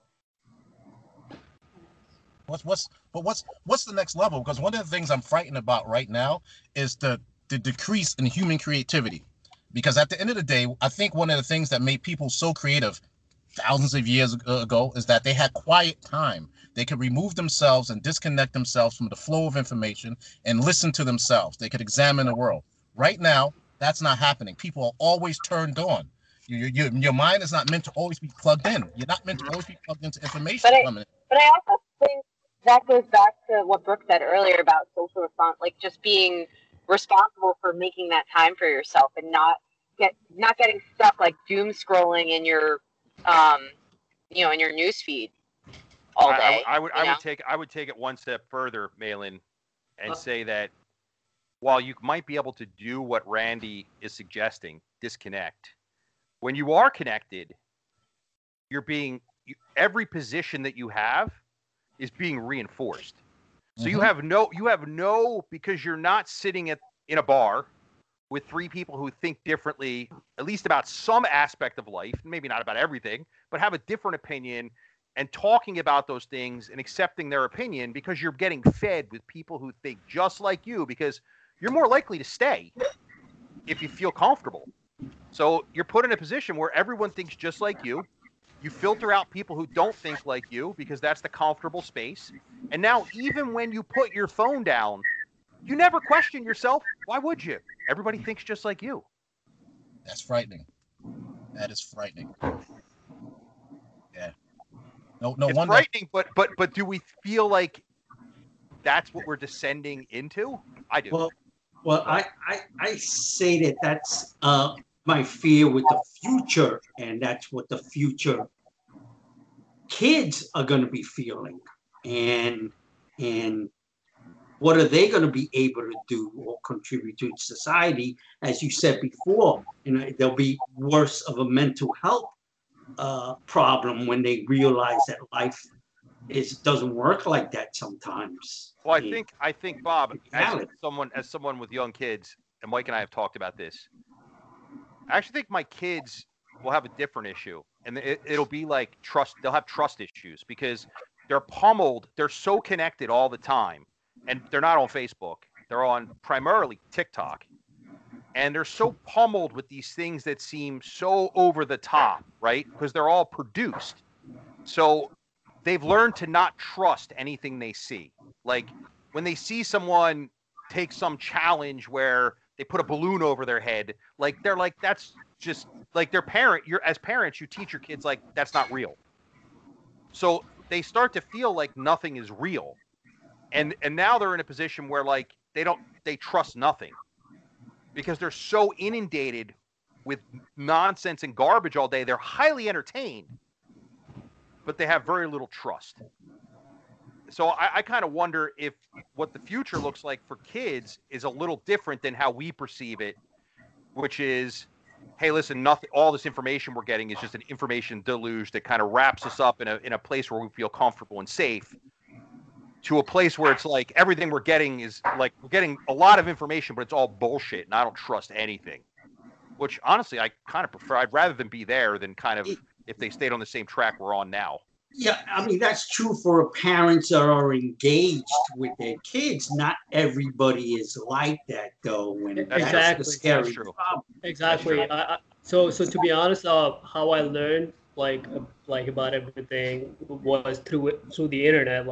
What's the next level? Because one of the things I'm frightened about right now is the decrease in human creativity. Because at the end of the day, I think one of the things that made people so creative thousands of years ago is that they had quiet time. They could remove themselves and disconnect themselves from the flow of information and listen to themselves. They could examine the world. Right now, that's not happening. People are always turned on. Your mind is not meant to always be plugged in. You're not meant to always be plugged into information. But I also think that goes back to what Brooke said earlier about social response, like just being responsible for making that time for yourself and not getting stuck like doom scrolling in your in your news feed all day. I would take it one step further, Malin, and say that while you might be able to do what Randy is suggesting, disconnect, when you are connected, every position that you have is being reinforced. So you have no, because you're not sitting in a bar with three people who think differently, at least about some aspect of life, maybe not about everything, but have a different opinion and talking about those things and accepting their opinion, because you're getting fed with people who think just like you, because you're more likely to stay if you feel comfortable. So you're put in a position where everyone thinks just like you. You filter out people who don't think like you because that's the comfortable space. And now, even when you put your phone down, you never question yourself. Why would you? Everybody thinks just like you. That's frightening. That is frightening. Yeah. No It's wonder. frightening, but do we feel like that's what we're descending into? I do. Well, I say that that's my fear with the future, and that's what the future kids are going to be feeling, and what are they going to be able to do or contribute to society? As you said before, there'll be worse of a mental health problem when they realize that life doesn't work like that sometimes. Well, I think Bob, as someone with young kids, and Mike and I have talked about this. I actually think my kids will have a different issue, and it'll be like trust. They'll have trust issues because they're pummeled. They're so connected all the time, and they're not on Facebook. They're on primarily TikTok, and they're so pummeled with these things that seem so over the top, right? Because they're all produced. So they've learned to not trust anything they see. Like when they see someone take some challenge where they put a balloon over their head, like they're like, that's just like their parent. As parents, you teach your kids like that's not real. So they start to feel like nothing is real. And now they're in a position where like they trust nothing because they're so inundated with nonsense and garbage all day. They're highly entertained, but they have very little trust. So I kind of wonder if what the future looks like for kids is a little different than how we perceive it, which is, hey, listen, nothing. All this information we're getting is just an information deluge that kind of wraps us up in a place where we feel comfortable and safe. To a place where it's like everything we're getting is like we're getting a lot of information, but it's all bullshit, and I don't trust anything. Which honestly, I kind of prefer. I'd rather them be there than kind of if they stayed on the same track we're on now. Yeah, I mean, that's true for parents that are engaged with their kids. Not everybody is like that, though. And that's the scary problem. Exactly. So to be honest, how I learned like about everything was through the internet,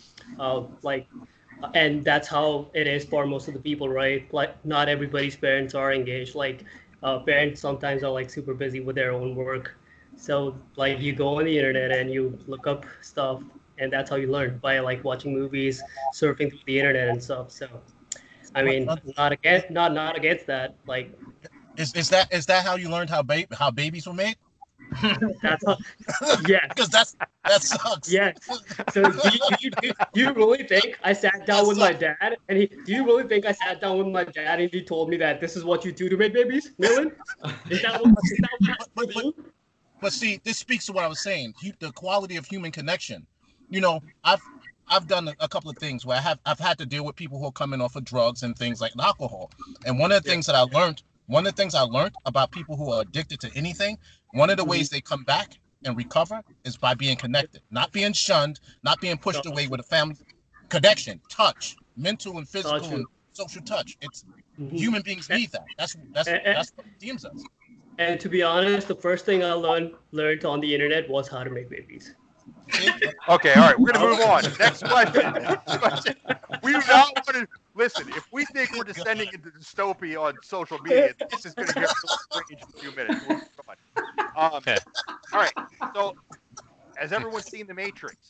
and that's how it is for most of the people, right? Like, not everybody's parents are engaged. Like, parents sometimes are like super busy with their own work. So like you go on the internet and you look up stuff, and that's how you learn, by like watching movies, surfing through the internet and stuff. So I mean, not against that. Like, is that how you learned how babies were made? That's yeah. Because that sucks. Yes. So do you really think I sat down with my dad and do you really think I sat down with my dad and he told me that this is what you do to make babies, Millen? Is that what But see, this speaks to what I was saying. The quality of human connection. You know, I've done a couple of things where I've had to deal with people who are coming off of drugs and things like alcohol. And one of the things that I learned about people who are addicted to anything, one of the ways they come back and recover is by being connected, not being shunned, not being pushed away with a family. Connection, touch, mental and physical and social touch. It's human beings need that. That's what redeems us. And to be honest, the first thing I learned on the internet was how to make babies. Okay, all right, we're gonna move on. Next question. We do not want to listen. If we think we're descending into dystopia on social media, this is gonna get strange in a few minutes. We'll move on. All right. So, has everyone seen The Matrix?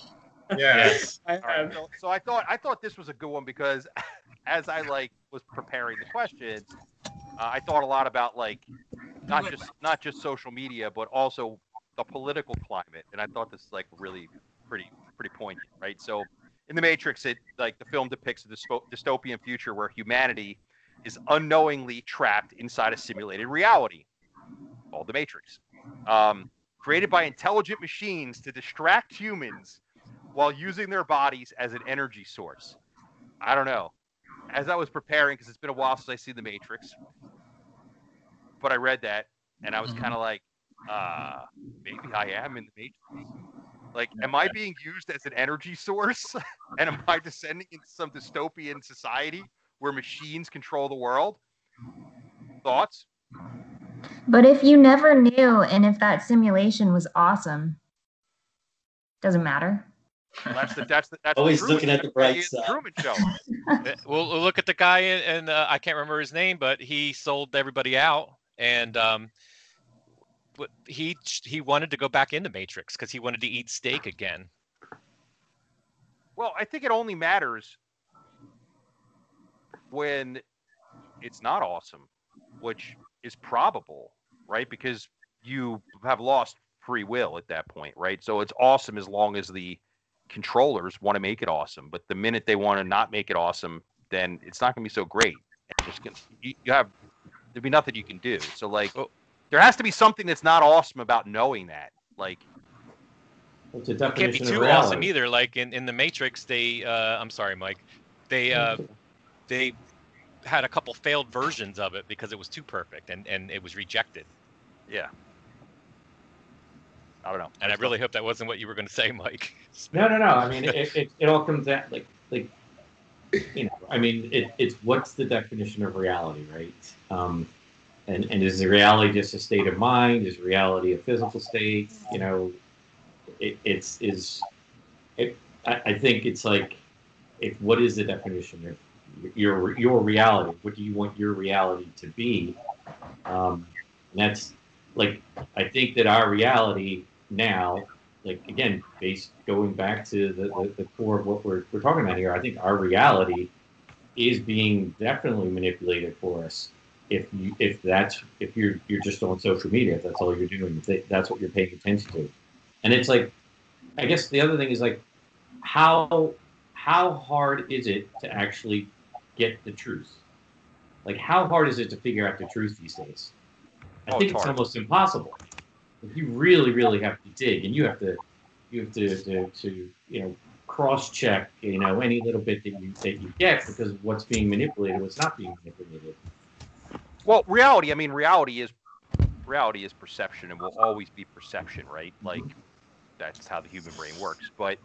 Yes. All right, so I thought this was a good one because as I was preparing the questions, I thought a lot about not just social media, but also the political climate, and I thought this is really pretty poignant, right? So, in The Matrix, the film depicts a dystopian future where humanity is unknowingly trapped inside a simulated reality called The Matrix, created by intelligent machines to distract humans while using their bodies as an energy source. I don't know. As I was preparing, because it's been a while since I've seen The Matrix, but I read that, and I was kind of like, maybe I am in The Matrix. Am I being used as an energy source? And am I descending into some dystopian society where machines control the world? Thoughts? But if you never knew, and if that simulation was awesome, doesn't matter. Well, that's Always Truman, looking at the bright side. Truman Show. We'll look at the guy, and I can't remember his name, but he sold everybody out, and he wanted to go back into Matrix because he wanted to eat steak again. Well, I think it only matters when it's not awesome, which is probable, right? Because you have lost free will at that point, right? So it's awesome as long as the controllers want to make it awesome. But the minute they want to not make it awesome, then it's not going to be so great. There'd be nothing you can do. So like, there has to be something that's not awesome about knowing that. Like, it's a it can't be definition of too reality. awesome either. Like in the Matrix, they I'm sorry, Mike. They had a couple failed versions of it because it was too perfect and it was rejected. Yeah. I don't know. And I really hope that wasn't what you were going to say, Mike. No. I mean, it all comes down like you know. I mean, it's what's the definition of reality, right? And is the reality just a state of mind? Is reality a physical state? You know, I think it's like, what is the definition of your reality? What do you want your reality to be? And that's like, I think that our reality now, like again, going back to the core of what we're talking about here, I think our reality is being definitely manipulated for us. If you're just on social media, if that's all you're doing, if that's what you're paying attention to. And it's like, I guess the other thing is like, how hard is it to actually get the truth? Like, how hard is it to figure out the truth these days? I think it's almost impossible. You really, really have to dig, and you have to cross-check, any little bit that you get, because what's being manipulated, what's not being manipulated. Well, reality is perception, and will always be perception, right? Like, that's how the human brain works. But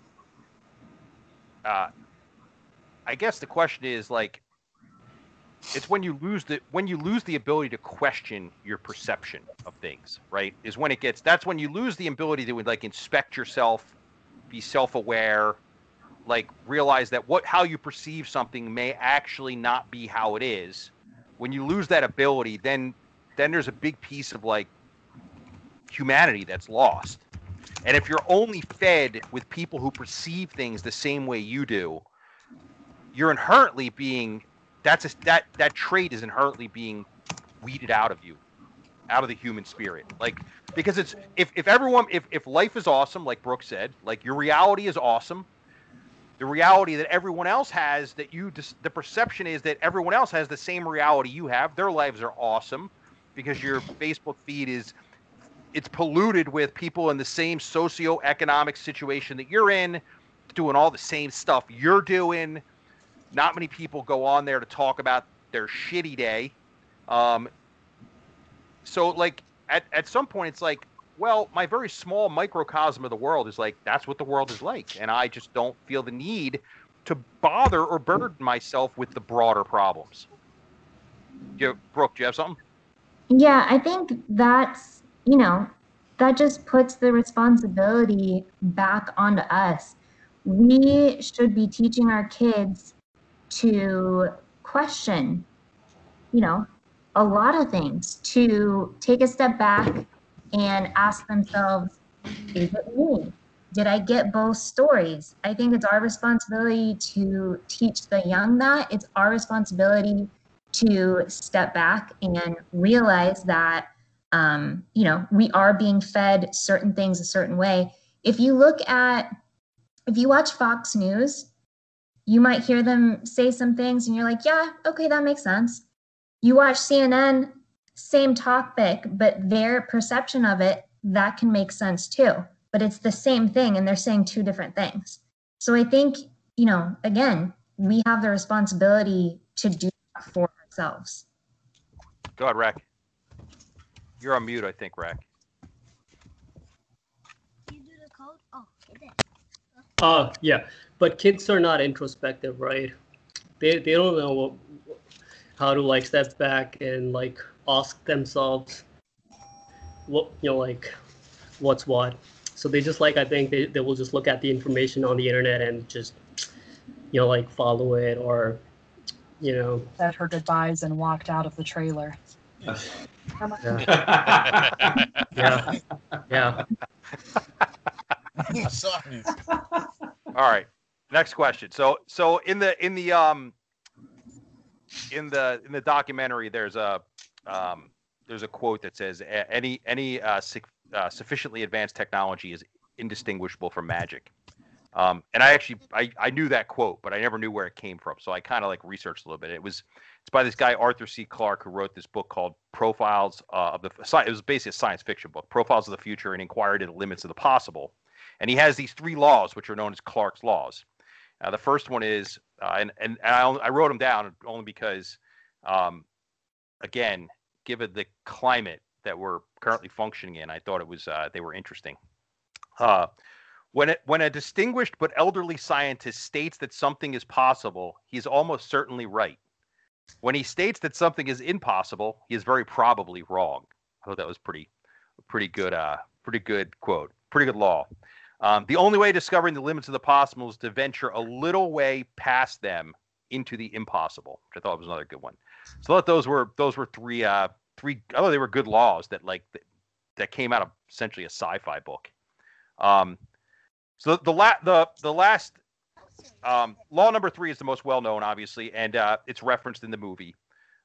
I guess the question is, like, it's when you lose the ability to question your perception of things, right? That's when you lose the ability to, like, inspect yourself, be self-aware, like, realize that how you perceive something may actually not be how it is. When you lose that ability, then there's a big piece of, like, humanity that's lost. And if you're only fed with people who perceive things the same way you do, you're inherently being that trait is inherently being weeded out of you, out of the human spirit. Like, because it's if life is awesome, like Brooke said, like, your reality is awesome, the reality that everyone else has, the perception is that everyone else has the same reality you have. Their lives are awesome because your Facebook feed it's polluted with people in the same socioeconomic situation that you're in, doing all the same stuff you're doing. Not many people go on there to talk about their shitty day. So, like, at some point, it's like, well, my very small microcosm of the world is like, that's what the world is like. And I just don't feel the need to bother or burden myself with the broader problems. Brooke, do you have something? Yeah, I think that's, that just puts the responsibility back onto us. We should be teaching our kids to question, a lot of things, to take a step back and ask themselves, is it me? Did I get both stories? I think it's our responsibility to teach the young that. It's our responsibility to step back and realize that, we are being fed certain things a certain way. If you watch Fox News, you might hear them say some things and you're like, yeah, okay, that makes sense. You watch CNN, same topic, but their perception of it, that can make sense too. But it's the same thing and they're saying two different things. So I think, again, we have the responsibility to do that for ourselves. Go ahead, Rack. You're on mute, I think, Rack. You do the code? Oh, it did. Yeah, but kids are not introspective, right? They don't know how to, like, step back and, like, ask themselves what, like what's what. So they just like, I think they will just look at the information on the internet and just, like follow it, or, Said her goodbyes and walked out of the trailer. Yeah. Yeah. Sorry. All right. Next question. So in the documentary, there's a quote that says any sufficiently advanced technology is indistinguishable from magic. And I knew that quote, but I never knew where it came from. So I kind of like researched a little bit. It's by this guy Arthur C. Clarke, who wrote this book called Profiles of the. It was basically a science fiction book, Profiles of the Future, and Inquired into the Limits of the Possible. And he has these 3 laws, which are known as Clarke's laws. The first one is, and I wrote them down only because, again, given the climate that we're currently functioning in, I thought it was they were interesting. When a distinguished but elderly scientist states that something is possible, he is almost certainly right. When he states that something is impossible, he is very probably wrong. I thought that was pretty good quote, pretty good law. The only way discovering the limits of the possible is to venture a little way past them into the impossible, which I thought was another good one. So I thought those were 3. I thought they were good laws that came out of essentially a sci-fi book. So the last law number 3 is the most well known, obviously, and it's referenced in the movie.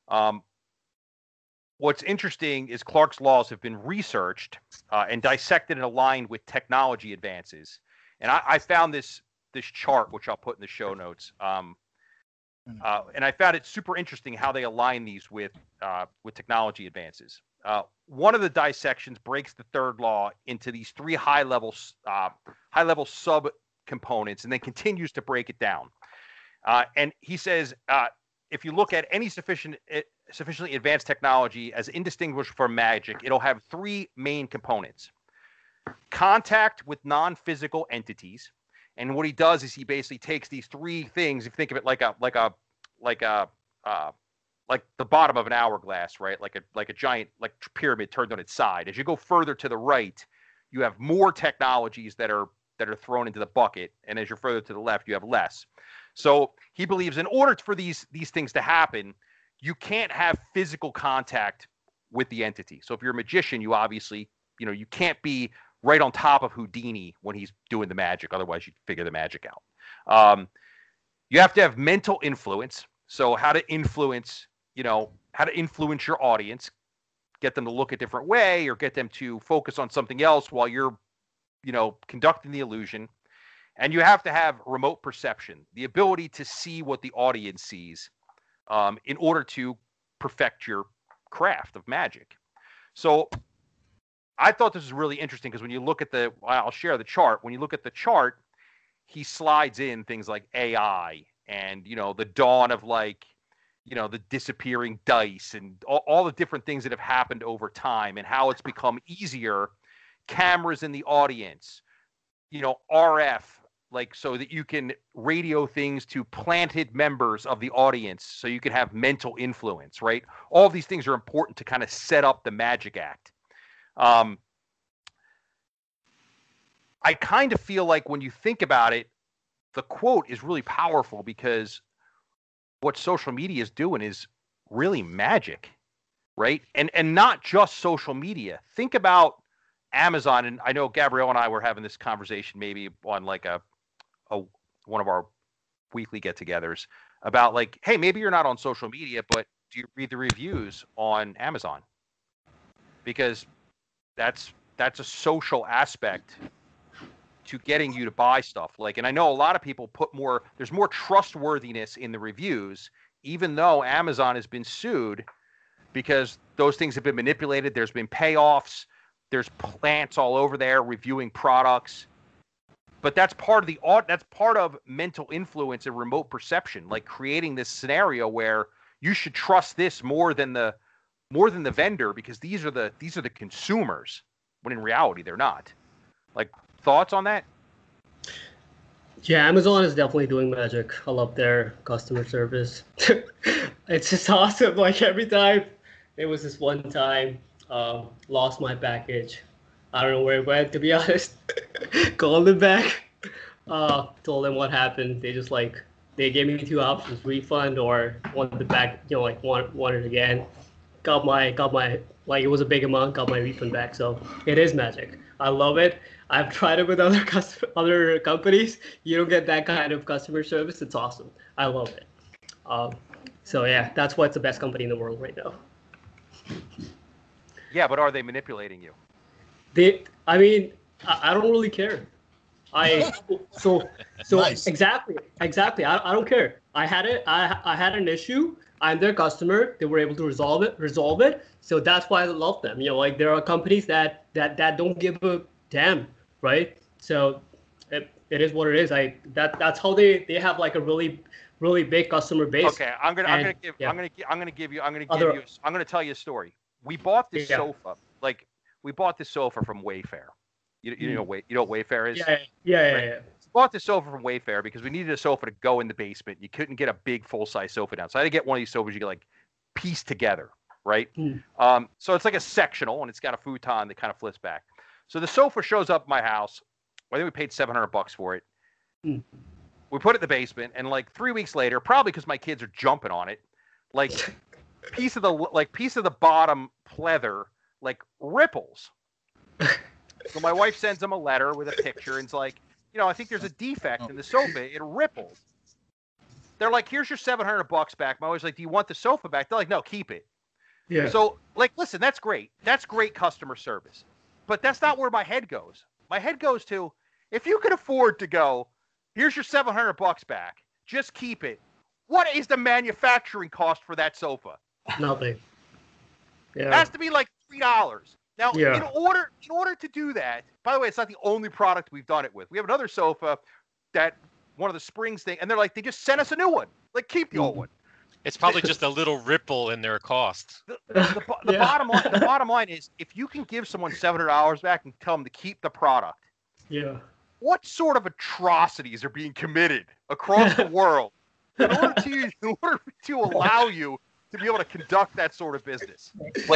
What's interesting is Clarke's laws have been researched and dissected and aligned with technology advances. And I found this chart, which I'll put in the show notes. And I found it super interesting how they align these with technology advances. One of the dissections breaks the 3rd law into these 3 high-level sub-components, and then continues to break it down. And he says, if you look at any sufficiently advanced technology as indistinguishable from magic, it'll have 3 main components: contact with non-physical entities. And what he does is he basically takes these 3 things. If you think of it like the bottom of an hourglass, right? Like a giant pyramid turned on its side. As you go further to the right, you have more technologies that are thrown into the bucket, and as you're further to the left, you have less. So he believes in order for these things to happen, you can't have physical contact with the entity. So if you're a magician, you obviously, you can't be right on top of Houdini when he's doing the magic. Otherwise, you'd figure the magic out. You have to have mental influence. So how to influence your audience, get them to look a different way, or get them to focus on something else while you're, conducting the illusion. And you have to have remote perception, the ability to see what the audience sees, in order to perfect your craft of magic. So I thought this was really interesting because when you look at I'll share the chart. When you look at the chart, he slides in things like AI and, the dawn of the disappearing dice and all the different things that have happened over time and how it's become easier. Cameras in the audience, RF, so that you can radio things to planted members of the audience so you can have mental influence, right? All of these things are important to kind of set up the magic act. I kind of feel like when you think about it, the quote is really powerful because what social media is doing is really magic, right? And not just social media. Think about Amazon, and I know Gabrielle and I were having this conversation maybe on one of our weekly get-togethers about hey, maybe you're not on social media, but do you read the reviews on Amazon? Because that's a social aspect to getting you to buy stuff. And I know a lot of people there's more trustworthiness in the reviews, even though Amazon has been sued because those things have been manipulated. There's been payoffs. There's plants all over there reviewing products. But that's part of mental influence and remote perception, creating this scenario where you should trust this more than the vendor because these are the consumers, when in reality they're not. Thoughts on that? Yeah, Amazon is definitely doing magic. I love their customer service. It's just awesome. Every time, there was this one time lost my package. I don't know where it went, to be honest. Called them back. Told them what happened. They just like they gave me 2 options: refund or want the back. You know, like want it again. Got my like it was a big amount. Got my refund back. So it is magic. I love it. I've tried it with other companies. You don't get that kind of customer service. It's awesome. I love it. So yeah, that's why it's the best company in the world right now. Yeah, but are they manipulating you? I mean, I don't really care. So nice. Exactly. I don't care. I had an issue. I'm their customer. They were able to resolve it. So that's why I love them. You know, like there are companies that don't give a damn, right? So it is what it is. That's how they have like a really big customer base. Okay, I'm gonna tell you a story. We bought this sofa. Like we bought this sofa from Wayfair. You know what Wayfair is? Yeah. We bought this sofa from Wayfair because we needed a sofa to go in the basement. You couldn't get a big full-size sofa down. So I had to get one of these sofas you can like piece together, right? So it's like a sectional and it's got a futon that kind of flips back. So the sofa shows up at my house. I think we paid $700 for it. We put it in the basement, and like 3 weeks later, probably because my kids are jumping on it, like piece of the bottom pleather like ripples. So my wife sends them a letter with a picture and it's like, I think there's a defect in the sofa. It ripples. They're like, here's your $700 back. My wife's like, do you want the sofa back? They're like, no, keep it. Yeah. So like, listen, that's great. That's great customer service. But that's not where my head goes. My head goes to, if you could afford to go, here's your $700 back. Just keep it. What is the manufacturing cost for that sofa? Nothing. Yeah. It has to be like $3. Now, in order to do that, by the way, it's not the only product we've done it with. We have another sofa that one of the springs thing, and they're like, they just sent us a new one. Like, keep the old one. It's probably just a little ripple in their cost. The bottom line is, if you can give someone $700 back and tell them to keep the product, what sort of atrocities are being committed across the world in order to allow you to be able to conduct that sort of business?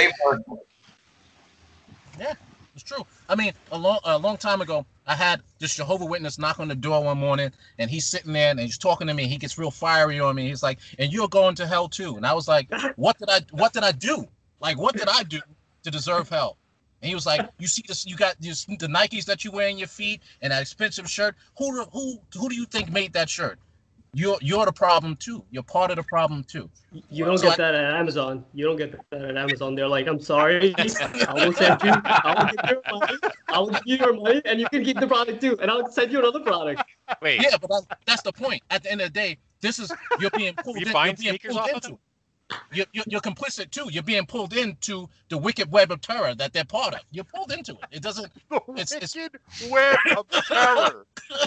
Yeah, it's true. I mean, a long time ago, I had this Jehovah's Witness knock on the door one morning, and he's sitting there and he's talking to me. He gets real fiery on me. He's like, "And you're going to hell too." And I was like, "What did I do? Like, what did I do to deserve hell?" And he was like, "You see this? You got the Nikes that you wear in your feet and that expensive shirt. Who do you think made that shirt? You're the problem too. You're part of the problem too." You don't get that at Amazon. You don't get that at Amazon. They're like, "I'm sorry. I will send you. I will give you your money, and you can keep the product too, and I'll send you another product." Wait. Yeah, but that's the point. At the end of the day, you're being pulled into. You're complicit too. You're being pulled into the wicked web of terror that they're part of. You're pulled into it. It doesn't. It's wicked web of terror.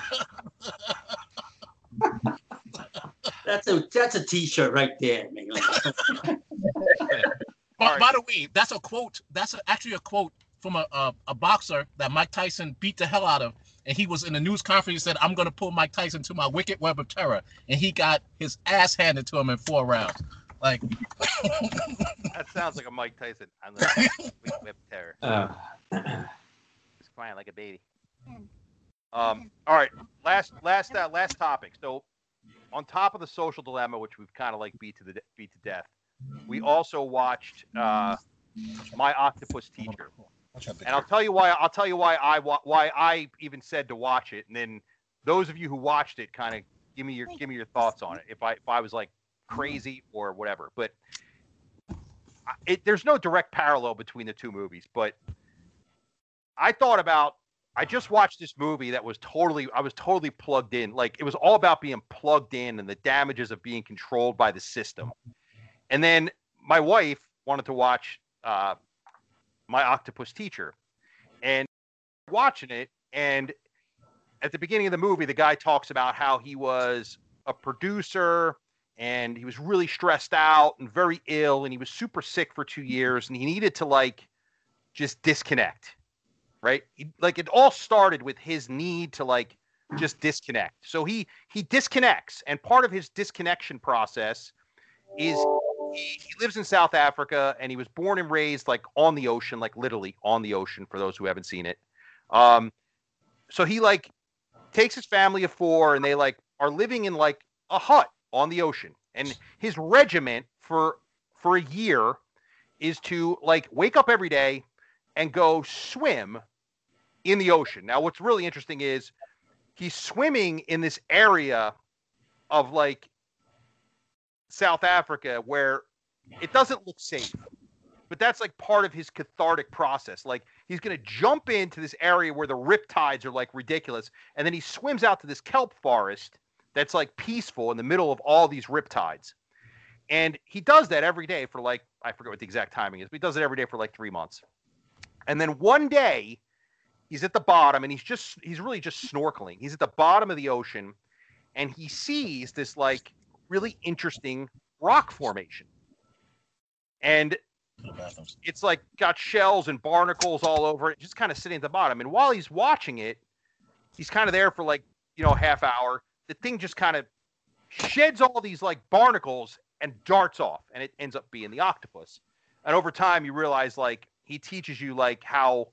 That's a T-shirt right there, man. By the way, that's a quote. That's actually a quote from a boxer that Mike Tyson beat the hell out of, and he was in a news conference. He said, "I'm going to pull Mike Tyson to my wicked web of terror," and he got his ass handed to him in 4 rounds. Like that sounds like a Mike Tyson. I'm the wicked web of terror. He's crying like a baby. All right, last topic. So, on top of the social dilemma, which we've kind of like beat to death, we also watched My Octopus Teacher, and I'll tell you why I even said to watch it, and then those of you who watched it, kind of give me your thoughts on it. If I was like crazy or whatever, but there's no direct parallel between the two movies, but I just watched this movie that I was totally plugged in. Like, it was all about being plugged in and the damages of being controlled by the system. And then my wife wanted to watch My Octopus Teacher. And watching it, and at the beginning of the movie, the guy talks about how he was a producer and he was really stressed out and very ill, and he was super sick for 2 years, and he needed to like just disconnect. Right? Like, it all started with his need to like just disconnect. So he disconnects, and part of his disconnection process is he lives in South Africa, and he was born and raised like on the ocean, like literally on the ocean. For those who haven't seen it, so he like takes his family of 4, and they like are living in like a hut on the ocean. And his regiment for a year is to like wake up every day and go swim in the ocean. Now, what's really interesting is he's swimming in this area of like South Africa where it doesn't look safe, but that's like part of his cathartic process. Like he's going to jump into this area where the riptides are like ridiculous. And then he swims out to this kelp forest that's like peaceful in the middle of all these riptides. And he does that every day for like, I forget what the exact timing is, but he does it every day for like 3 months. And then one day he's at the bottom, and he's really just snorkeling. He's at the bottom of the ocean, and he sees this like really interesting rock formation. And it's like got shells and barnacles all over it, just kind of sitting at the bottom. And while he's watching it, he's kind of there for like, a half hour. The thing just kind of sheds all these like barnacles and darts off, and it ends up being the octopus. And over time, you realize like he teaches you like how,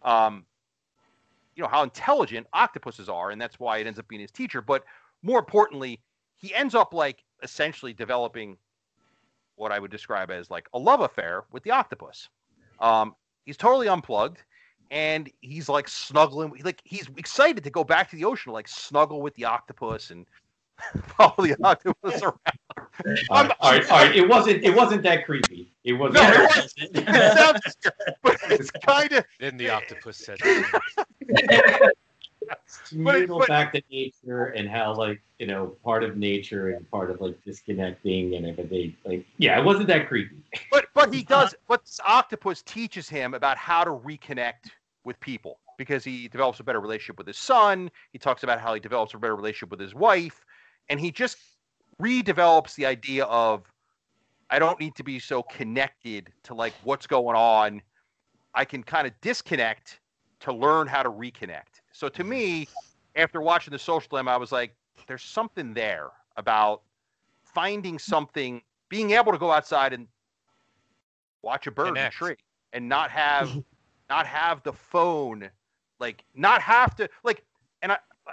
how intelligent octopuses are, and that's why it ends up being his teacher. But more importantly, he ends up like essentially developing what I would describe as like a love affair with the octopus. He's totally unplugged, and he's like snuggling, like he's excited to go back to the ocean, like snuggle with the octopus and follow the octopus around. All right. It wasn't that creepy. It wasn't. No, it wasn't. It sounds, but it's kind of. Then the octopus said. But back to nature and how like part of nature and part of like disconnecting and everything. Like it wasn't that creepy. But he does. But this octopus teaches him about how to reconnect with people, because he develops a better relationship with his son. He talks about how he develops a better relationship with his wife, and he just redevelops the idea of, I don't need to be so connected to like what's going on. I can kind of disconnect to learn how to reconnect. So to me, after watching The Social Dilemma, I was like, there's something there about finding something, being able to go outside and watch a bird in a tree and not have the phone, like not have to like, and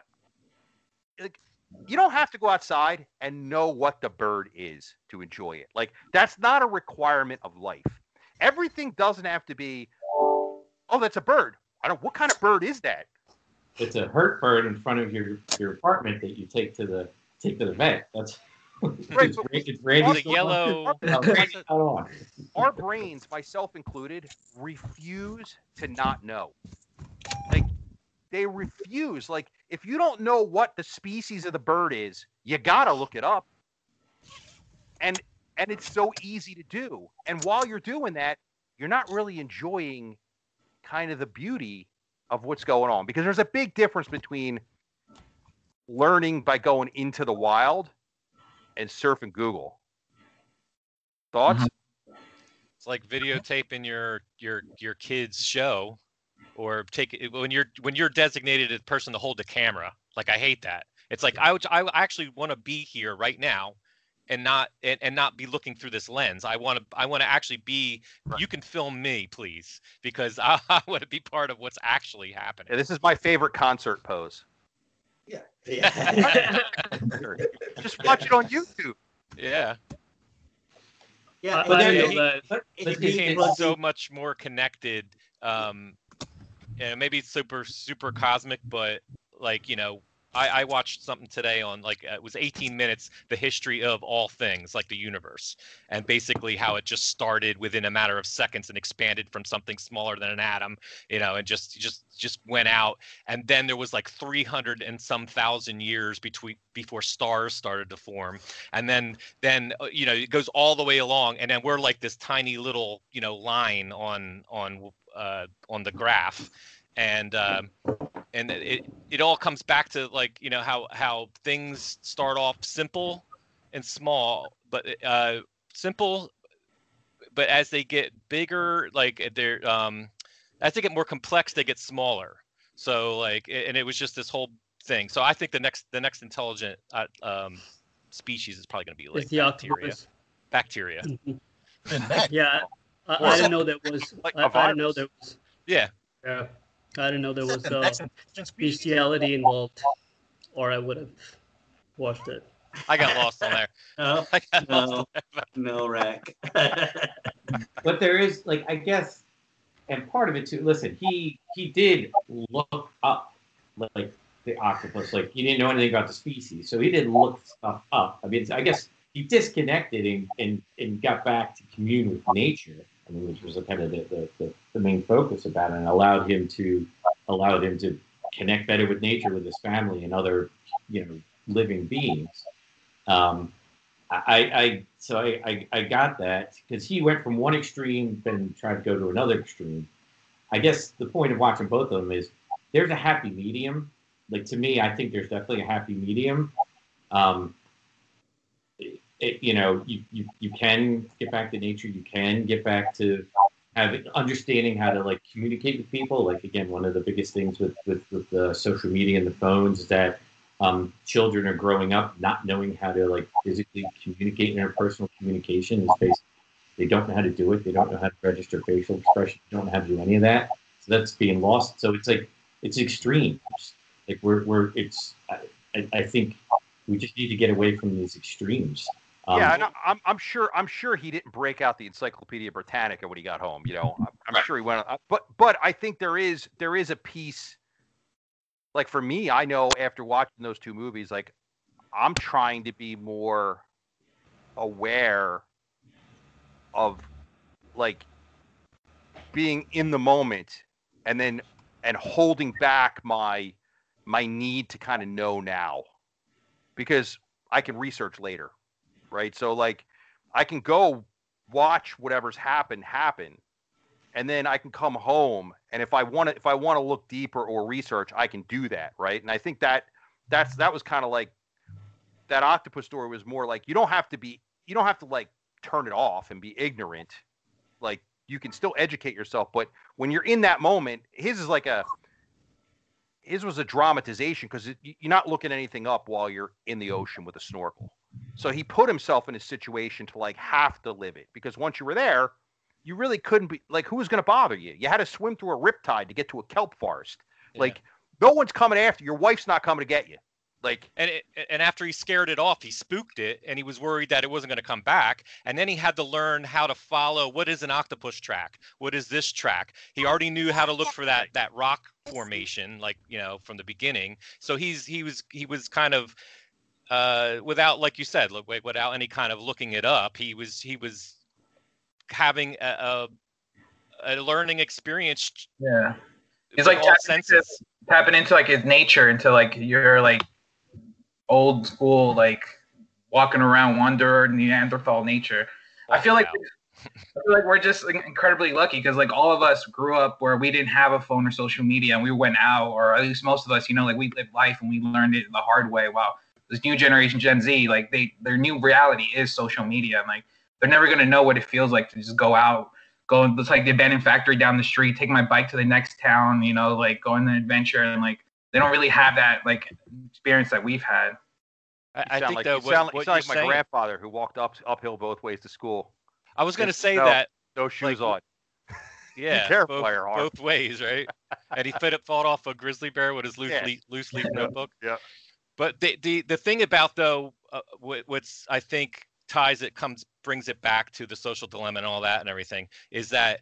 you don't have to go outside and know what the bird is to enjoy it. Like that's not a requirement of life. Everything doesn't have to be, oh, that's a bird. What kind of bird is that? It's a hurt bird in front of your apartment that you take to the vet. That's right. It's Randy's the yellow. Our brains, myself included, refuse to not know. Like they refuse. Like if you don't know what the species of the bird is, you gotta look it up. And it's so easy to do. And while you're doing that, you're not really enjoying kind of the beauty of what's going on, because there's a big difference between learning by going into the wild and surfing Google. Thoughts? It's like videotaping your kid's show, or when you're designated a person to hold the camera. Like I hate that. It's like I actually want to be here right now and not be looking through this lens. I want to actually be. Right. You can film me, please, because I want to be part of what's actually happening. Yeah, this is my favorite concert pose. Yeah. Just watch it on YouTube. Yeah. Yeah, but it became so much more connected. And maybe it's super cosmic, but like I watched something today on like it was 18 minutes, the history of all things, like the universe, and basically how it just started within a matter of seconds and expanded from something smaller than an atom, and just went out, and then there was like 300 and some thousand years before stars started to form, and then it goes all the way along, and then we're like this tiny little line on the graph. And it all comes back to like how things start off simple and small, but simple, but as they get bigger, like they're as they get more complex, they get smaller. So like, and it was just this whole thing. So I think the next intelligent species is probably going to be like the bacteria. octopus. bacteria. Yeah, I didn't know that was. Like I didn't know there was. Yeah. Yeah, I didn't know there was bestiality involved, or I would have watched it. I got lost on there. No, I got lost no, on there. no, Rack. But there is, like, I guess, and part of it too. Listen, he did look up like the octopus. Like, he didn't know anything about the species, so he did look stuff up. I mean, I guess he disconnected and got back to commune with nature. I mean, which was kind of the main focus about it, and allowed him to connect better with nature, with his family and other, living beings. I got that because he went from one extreme, then tried to go to another extreme. I guess the point of watching both of them is there's a happy medium. Like, to me, I think there's definitely a happy medium. You can get back to nature. You can get back to understanding how to, like, communicate with people. Like, again, one of the biggest things with the social media and the phones is that children are growing up not knowing how to, like, physically communicate. Interpersonal communication is basically, they don't know how to do it. They don't know how to register facial expression. They don't know how to do any of that. So that's being lost. So it's like, it's extreme. Like, I think we just need to get away from these extremes. Yeah, and I'm sure he didn't break out the Encyclopedia Britannica when he got home. I'm sure he went. But I think there is a piece. Like, for me, I know after watching those two movies, like, I'm trying to be more aware of, like, being in the moment and holding back my need to kind of know now, because I can research later. Right. So, like, I can go watch whatever's happened, and then I can come home. And if I want to look deeper or research, I can do that. Right. And I think that was kind of like that octopus story was more like, you don't have to like turn it off and be ignorant. Like, you can still educate yourself. But when you're in that moment, his was a dramatization, because you're not looking anything up while you're in the ocean with a snorkel. So he put himself in a situation to, like, have to live it, because once you were there, you really couldn't be, like, who was going to bother you? You had to swim through a riptide to get to a kelp forest. Yeah. Like, no one's coming after you. Your wife's not coming to get you. Like, and after he scared it off, he spooked it, and he was worried that it wasn't going to come back. And then he had to learn how to follow, what is an octopus track? What is this track? He already knew how to look for that rock formation, like, from the beginning. So he was kind of, without, like you said, without any kind of looking it up, he was having a learning experience. Yeah, he's like tapping into like his nature, into like your, like, old school, like, walking around wanderer Neanderthal nature. I feel like we're just, like, incredibly lucky, because, like, all of us grew up where we didn't have a phone or social media, and we went out, or at least most of us, like, we lived life and we learned it the hard way. Wow. This new generation, Gen Z, like, their new reality is social media. And, like, they're never going to know what it feels like to just go out, it's like the abandoned factory down the street, take my bike to the next town, like, go on an adventure. And, like, they don't really have that, like, experience that we've had. I think that you sound like my grandfather, who walked uphill both ways to school. I was going to say that. No shoes on. Yeah, careful, both ways, right? And he fought off a grizzly bear with his loose leaf notebook. Yeah. But the thing about, though, what's, I think, brings it back to the social dilemma and all that and everything, is that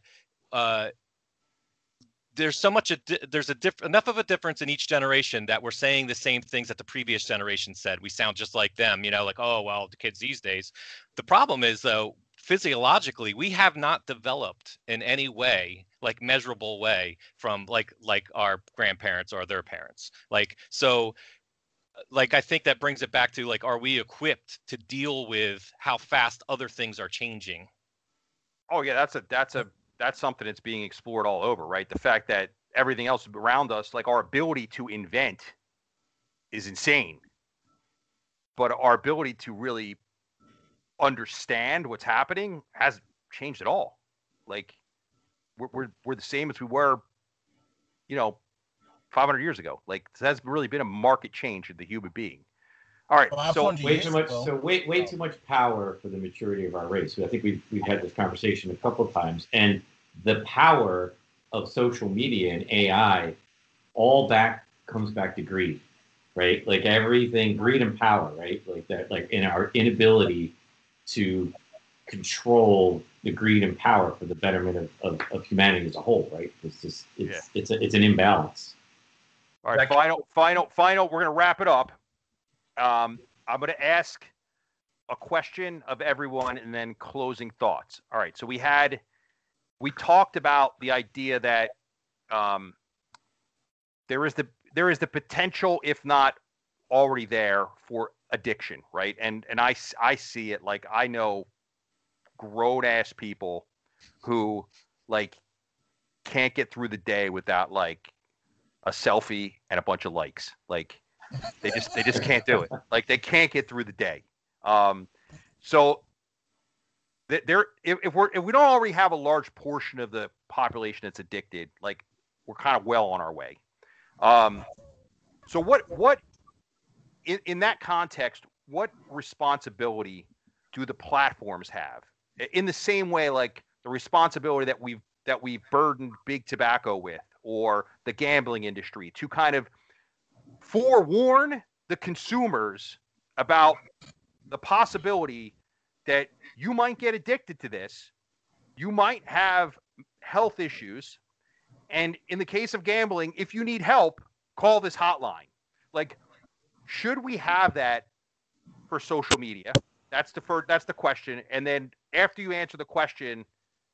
there's so much enough of a difference in each generation that we're saying the same things that the previous generation said. We sound just like them, like, oh, well, the kids these days. The problem is, though, physiologically, we have not developed in any way, like, measurable way, from like our grandparents or their parents. Like, so, like, I think that brings it back to, like, are we equipped to deal with how fast other things are changing? Oh yeah, that's something that's being explored all over, right? The fact that everything else around us, like, our ability to invent is insane, but our ability to really understand what's happening hasn't changed at all. Like, we're the same as we were, 500 years ago. Like, there has really been a market change in the human being. All right. Well, So way too much. So way too much power for the maturity of our race. I think we've had this conversation a couple of times, and the power of social media and AI, all back comes back to greed, right? Like everything, greed and power, right? Like that, like in our inability to control the greed and power for the betterment of humanity as a whole, right? It's an imbalance. All right, final. We're gonna wrap it up. I'm gonna ask a question of everyone and then closing thoughts. All right, so we talked about the idea that there is the potential, if not already there, for addiction, right? And I see it. Like, I know grown ass people who like can't get through the day without like a selfie and a bunch of likes. Like they just can't do it. Like they can't get through the day. So there, if we don't already have a large portion of the population that's addicted, like we're kind of well on our way. So what in that context, what responsibility do the platforms have? In the same way, like the responsibility that we've burdened big tobacco with, or the gambling industry, to kind of forewarn the consumers about the possibility that you might get addicted to this, you might have health issues, and in the case of gambling, if you need help, call this hotline. Like, should we have that for social media? That's the question. And then after you answer the question,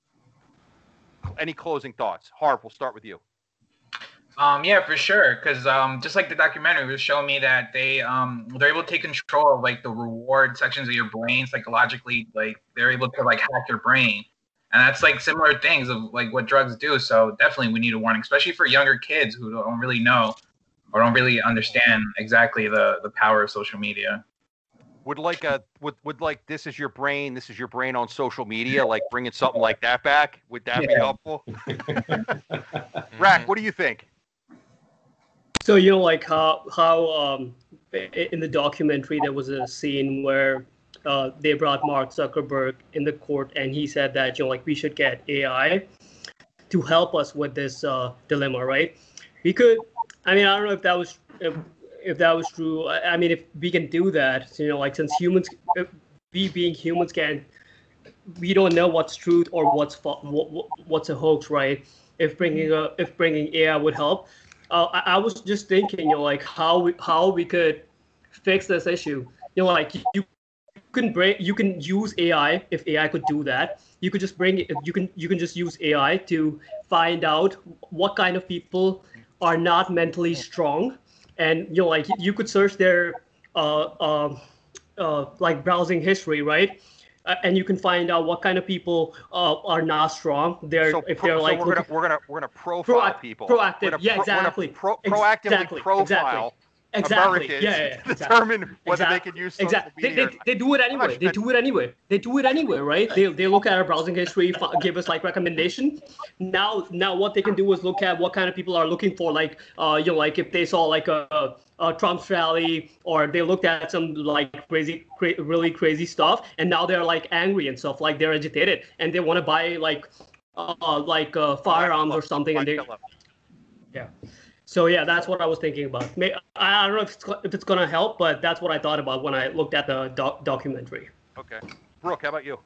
any closing thoughts? Harv, we'll start with you. Yeah, for sure. Because just like the documentary was showing me that they're able to take control of like the reward sections of your brain psychologically. Like they're able to like hack your brain, and that's like similar things of like what drugs do. So definitely we need a warning, especially for younger kids who don't really know or don't really understand exactly the power of social media. Would like this is your brain on social media, like bringing something like that back? Would that be helpful? Rack, what do you think? So you know, like how in the documentary there was a scene where they brought Mark Zuckerberg in the court, and he said that, you know, like we should get AI to help us with this dilemma, right? We could, I mean, I don't know if that was true. I mean, if we can do that, you know, like since humans, we being humans, we don't know what's truth or what's a hoax, right? If bringing AI would help. I was just thinking, you know, like how we could fix this issue. You know, like you can use AI. If AI could do that, you could just you can just use AI to find out what kind of people are not mentally strong, and you know, like you could search their like browsing history, right? And you can find out what kind of people are not strong. We're gonna profile people. Proactive, exactly. Proactively profile Americans to determine whether they can use social media. They do it anyway. They do it anyway, right? They look at our browsing history, give us like recommendation. Now what they can do is look at what kind of people are looking for, like you know, like if they saw like a Trump's rally, or they looked at some like really crazy stuff, and now they're like angry and stuff, like they're agitated and they want to buy like firearms or something, and yeah. So yeah, that's what I was thinking about. I don't know if it's gonna help, but that's what I thought about when I looked at the documentary. Okay, Brooke, how about you?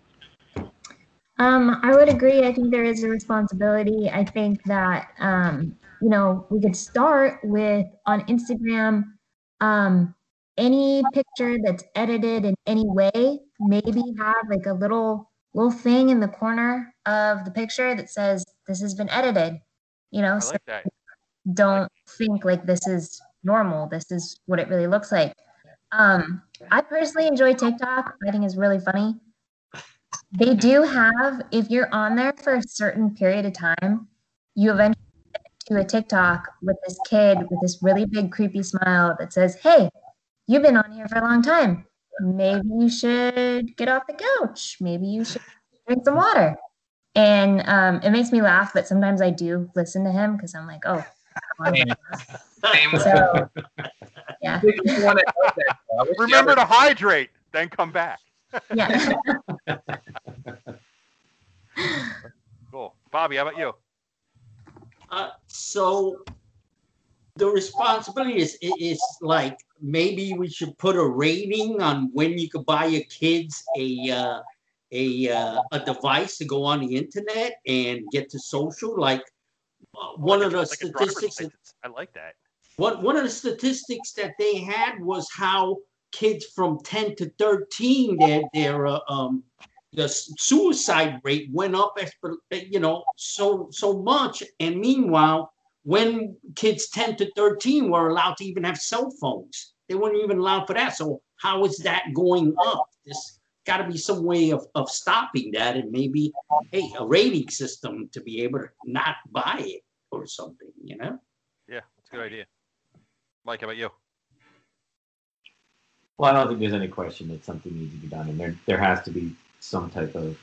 I would agree. I think there is a responsibility. I think that you know, we could start with on Instagram, any picture that's edited in any way, maybe have like a little thing in the corner of the picture that says this has been edited. You know, I like that. Don't think like this is normal. This is what it really looks like. I personally enjoy TikTok. I think it's really funny. They do have, if you're on there for a certain period of time, you eventually get to a TikTok with this kid with this really big creepy smile that says, "Hey, you've been on here for a long time. Maybe you should get off the couch. Maybe you should drink some water." And it makes me laugh, but sometimes I do listen to him because I'm like, oh. So, Yeah. Remember to hydrate, then come back. Yeah. Cool. Bobby, how about you? So the responsibility is like maybe we should put a rating on when you could buy your kids a device to go on the internet and get to social. Like one of the statistics. I like that. One of the statistics that they had was how kids from 10 to 13, the suicide rate went up, so much. And meanwhile, when kids 10 to 13 were allowed to even have cell phones, they weren't even allowed for that. So how is that going up? There's got to be some way of stopping that, and maybe, hey, a rating system to be able to not buy it or something, Yeah, that's a good idea. Mike, how about you? Well, I don't think there's any question that something needs to be done, and there has to be some type of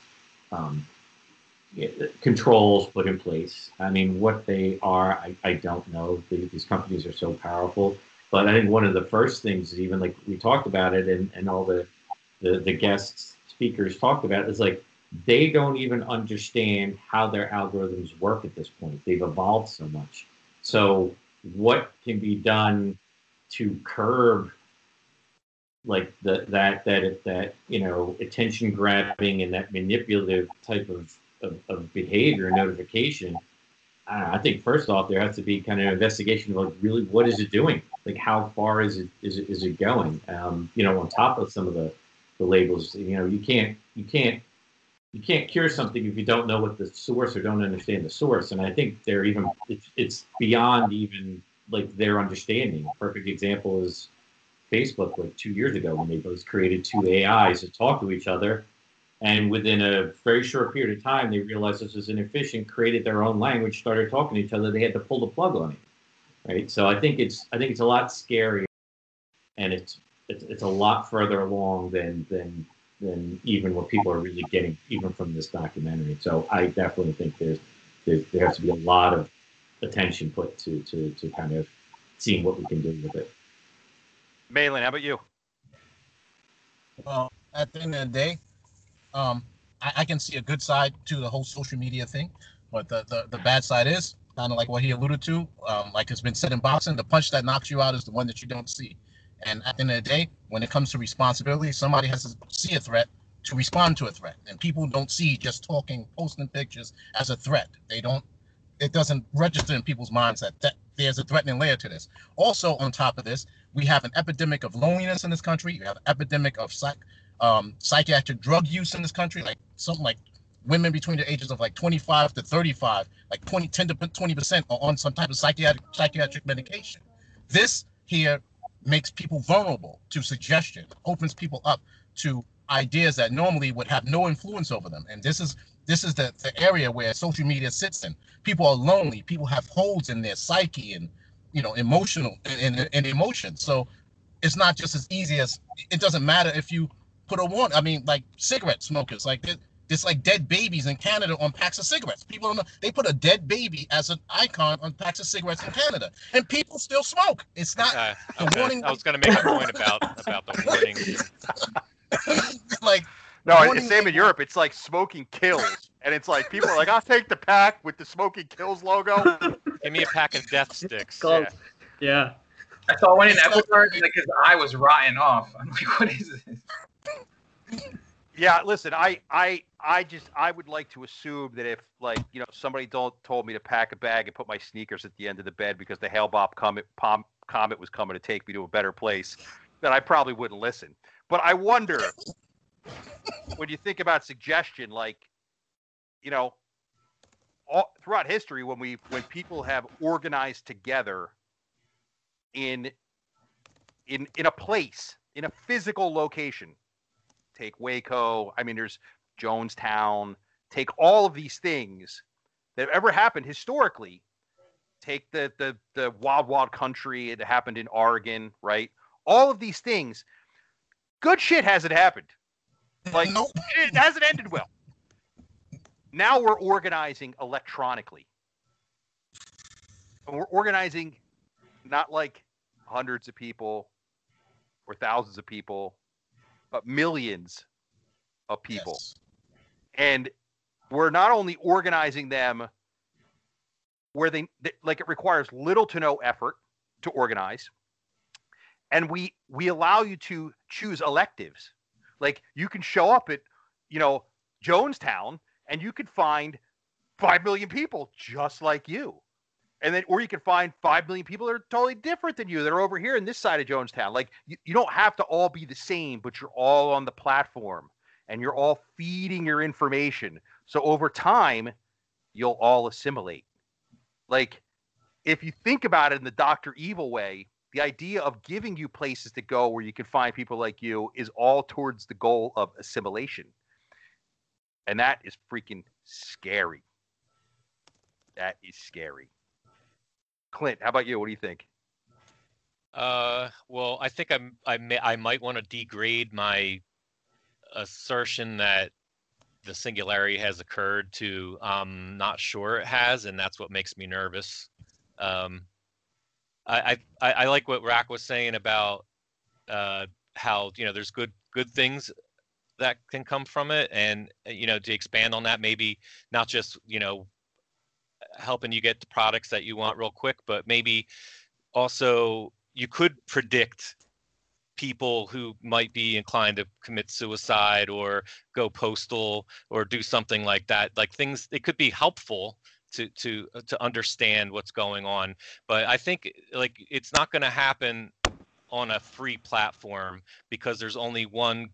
controls put in place. I mean, what they are, I don't know. These companies are so powerful, but I think one of the first things, even like we talked about it, and all the guest speakers talked about, is like they don't even understand how their algorithms work at this point. They've evolved so much. So what can be done to curb like that attention grabbing and that manipulative type of behavior and notification? I think first off there has to be kind of an investigation of like really what is it doing, like how far is it going, on top of some of the labels. You can't cure something if you don't know what the source or don't understand the source. And I think it's beyond even like their understanding. A perfect example is Facebook, like 2 years ago, when they both created two AIs to talk to each other. And within a very short period of time, they realized this was inefficient, created their own language, started talking to each other. They had to pull the plug on it, right? So I think it's a lot scarier, and it's a lot further along than even what people are really getting, even from this documentary. So I definitely think there has to be a lot of attention put to kind of seeing what we can do with it. Malin, how about you? Well, at the end of the day, I can see a good side to the whole social media thing, but the bad side is kind of like what he alluded to. Like it's been said in boxing, the punch that knocks you out is the one that you don't see. And at the end of the day, when it comes to responsibility, somebody has to see a threat to respond to a threat. And people don't see just talking, posting pictures as a threat. It doesn't register in people's minds that there's a threatening layer to this. Also, on top of this, we have an epidemic of loneliness in this country. We have an epidemic of psychiatric drug use in this country, like something like women between the ages of like 25 to 35, like 10 to 20% are on some type of psychiatric medication. This here makes people vulnerable to suggestion, opens people up to ideas that normally would have no influence over them. And this is the area where social media sits in. People are lonely. People have holes in their psyche and emotional and emotion. So it's not just as easy as, it doesn't matter if you put a warning. I mean, like cigarette smokers, like there's like dead babies in Canada on packs of cigarettes. People don't know, they put a dead baby as an icon on packs of cigarettes in Canada, and people still smoke. It's not warning. I was going to make a point about the warning. Like, no, it's same in Europe. It's like smoking kills, and it's like people are like, "I'll take the pack with the smoking kills logo." Give me a pack of death sticks. Yeah. I saw one in Ecuador, and like his eye was rotting off. I'm like, what is this? Yeah, listen, I would like to assume that if somebody told me to pack a bag and put my sneakers at the end of the bed because the Hale-Bopp comet was coming to take me to a better place, then I probably wouldn't listen. But I wonder, when you think about suggestion, throughout history, when people have organized together in a place, in a physical location, take Waco, I mean, there's Jonestown, take all of these things that have ever happened historically, take the wild, wild country that happened in Oregon, right? All of these things, good shit hasn't happened. It hasn't ended well. Now we're organizing electronically. And we're organizing not like hundreds of people, or thousands of people, but millions of people. Yes. And we're not only organizing them where they like it requires little to no effort to organize, and we allow you to choose electives. Like you can show up at, Jonestown, and you could find 5 million people just like you. And then, or you can find 5 million people that are totally different than you that are over here in this side of Jonestown. Like you don't have to all be the same, but you're all on the platform and you're all feeding your information. So over time, you'll all assimilate. Like if you think about it in the Dr. Evil way, the idea of giving you places to go where you can find people like you is all towards the goal of assimilation. And that is freaking scary. That is scary. Clint, how about you? What do you think? Well, I think I might want to degrade my assertion that the singularity has occurred to I'm not sure it has, and that's what makes me nervous. I like what Rack was saying about how there's good things that can come from it, and to expand on that, maybe not just helping you get the products that you want real quick, but maybe also you could predict people who might be inclined to commit suicide or go postal or do something like that. Like things, it could be helpful to understand what's going on. But I think like it's not going to happen on a free platform because there's only one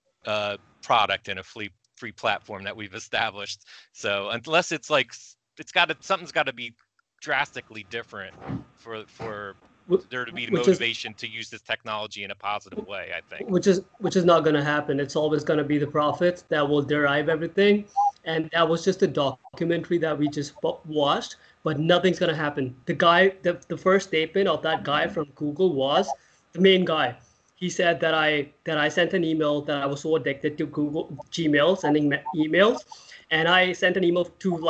product in a free platform that we've established. So unless it's like something's got to be drastically different for there to be motivation to use this technology in a positive way, I think. Which is not going to happen. It's always going to be the profits that will derive everything. And that was just a documentary that we just watched, but nothing's going to happen. The guy, the first statement of that guy from Google was, the main guy, he said that I sent an email that I was so addicted to Gmail, sending emails. And I sent an email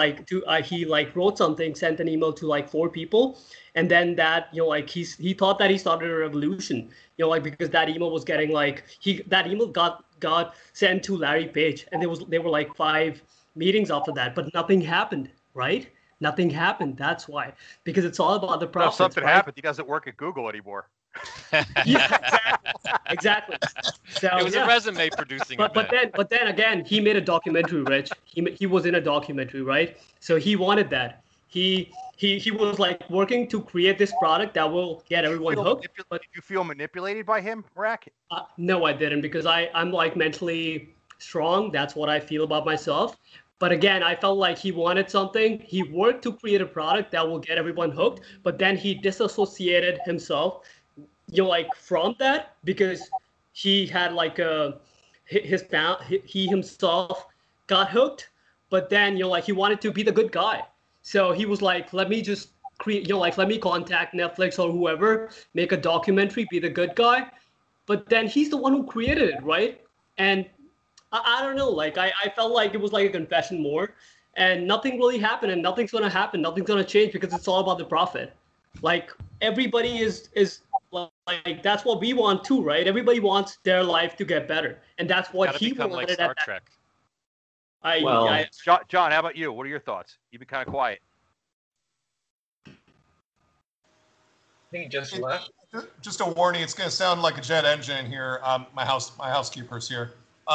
he wrote something, sent an email to 4 people. And then that, he thought that he started a revolution, because that email was getting that email got sent to Larry Page. And there were 5 meetings after that, but nothing happened, right? Nothing happened. That's why, because it's all about the profits. No, something right? happened. He doesn't work at Google anymore. Yeah, exactly. So, it was a resume producing. But then again, he made a documentary, Rich. He was in a documentary, right? So he wanted that. He was working to create this product that will get everyone hooked. Did you feel manipulated by him, Rack? No, I didn't, because I'm mentally strong. That's what I feel about myself. But again, I felt like he wanted something. He worked to create a product that will get everyone hooked, but then he disassociated himself, from that, because he had he himself got hooked, but then he wanted to be the good guy. So he was like, let me just create, let me contact Netflix or whoever, make a documentary, be the good guy. But then he's the one who created it, right? And I don't know, I felt like it was like a confession more, and nothing really happened, and nothing's going to happen. Nothing's going to change because it's all about the profit. Everybody is that's what we want too, right? Everybody wants their life to get better, and that's what he wanted. Like Star Trek. John, how about you? What are your thoughts? You've been kind of quiet. I think he just left. Just a warning, it's going to sound like a jet engine here. My housekeeper's here.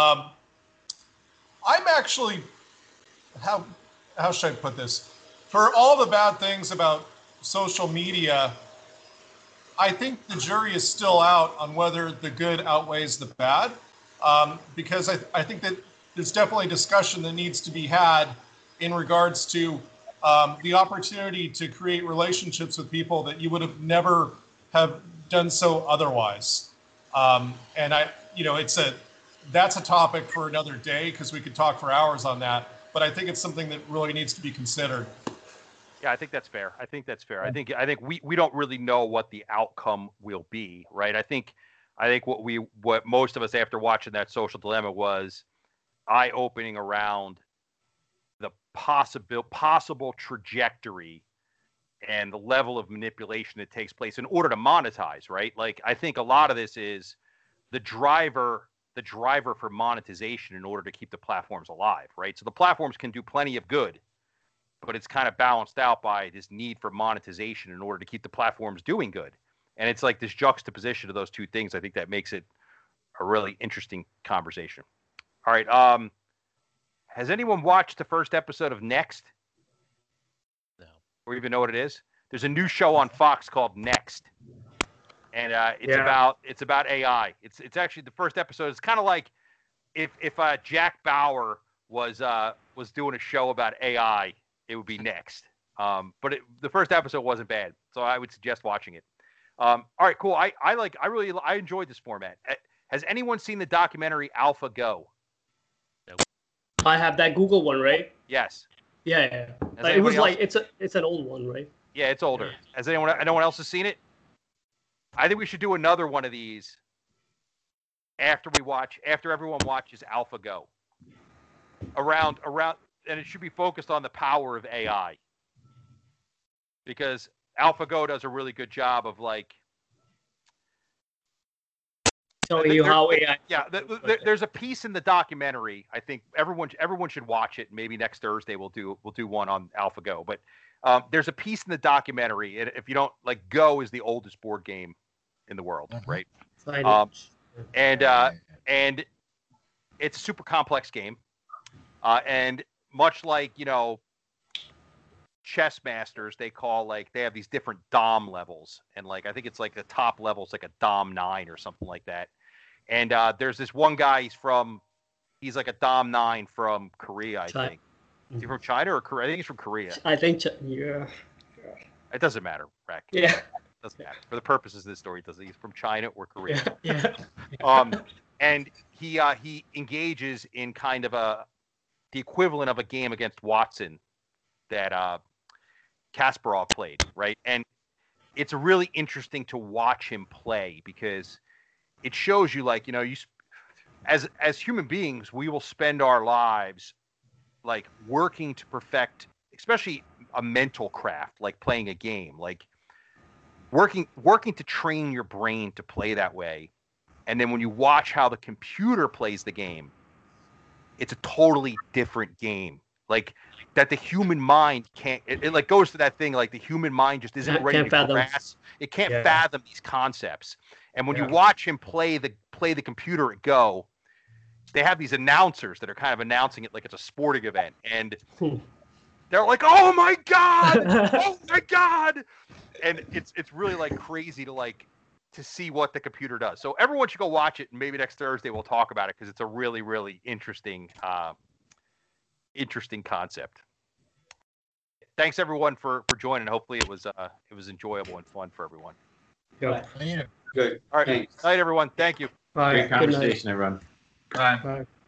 I'm actually, how should I put this? For all the bad things about social media, I think the jury is still out on whether the good outweighs the bad, because I think that there's definitely discussion that needs to be had in regards to the opportunity to create relationships with people that you would have never have done so otherwise. And that's a topic for another day, because we could talk for hours on that. But I think it's something that really needs to be considered. Yeah, I think that's fair. I think I think we don't really know what the outcome will be, right? I think what most of us after watching that Social Dilemma was eye-opening around the possible trajectory and the level of manipulation that takes place in order to monetize, right? I think a lot of this is the driver for monetization in order to keep the platforms alive, right? So the platforms can do plenty of good, but it's kind of balanced out by this need for monetization in order to keep the platforms doing good. And it's like this juxtaposition of those two things. I think that makes it a really interesting conversation. All right. Has anyone watched the first episode of Next? No. Or even know what it is? There's a new show on Fox called Next. And it's about AI. It's actually the first episode. It's kind of like if Jack Bauer was doing a show about AI, it would be Next. But the first episode wasn't bad, so I would suggest watching it. All right, cool. I enjoyed this format. Has anyone seen the documentary AlphaGo? I have that Google one, right? Yes. Yeah. Like, it was else? Like it's an old one, right? Yeah, it's older. Has anyone else has seen it? I think we should do another one of these after everyone watches AlphaGo. Around, and it should be focused on the power of AI. Because AlphaGo does a really good job of like telling you how AI. Yeah, there's a piece in the documentary. I think everyone should watch it. Maybe next Thursday we'll do one on AlphaGo. But there's a piece in the documentary. If you don't like, Go is the oldest board game in the world, right? And it's a super complex game. And much like, chess masters, they have these different Dom levels. And like, I think it's like the top level is like a Dom 9 or something like that. And there's this one guy, he's like a Dom 9 from Korea, I think. Is he from China or Korea? I think he's from Korea. I think, yeah. It doesn't matter, Rack. Yeah. It doesn't matter. For the purposes of this story, he's from China or Korea. Yeah. And he engages in kind of the equivalent of a game against Watson that Kasparov played, right? And it's really interesting to watch him play because it shows you, like, as human beings, we will spend our lives like working to perfect, especially a mental craft, like playing a game, like working to train your brain to play that way. And then when you watch how the computer plays the game, it's a totally different game. Like that the human mind can't, it like goes to that thing, like the human mind just isn't ready to grasp. It can't fathom these concepts. And when you watch him play the computer at Go, they have these announcers that are kind of announcing it like it's a sporting event. And they're like, oh my God, oh my God. And it's really like crazy to see what the computer does. So everyone should go watch it, and maybe next Thursday we'll talk about it because it's a really, really interesting concept. Thanks everyone for joining. Hopefully it was enjoyable and fun for everyone. Yeah. Good. All right. Thanks. Night everyone. Thank you. Bye. Great conversation, everyone. Bye. Bye.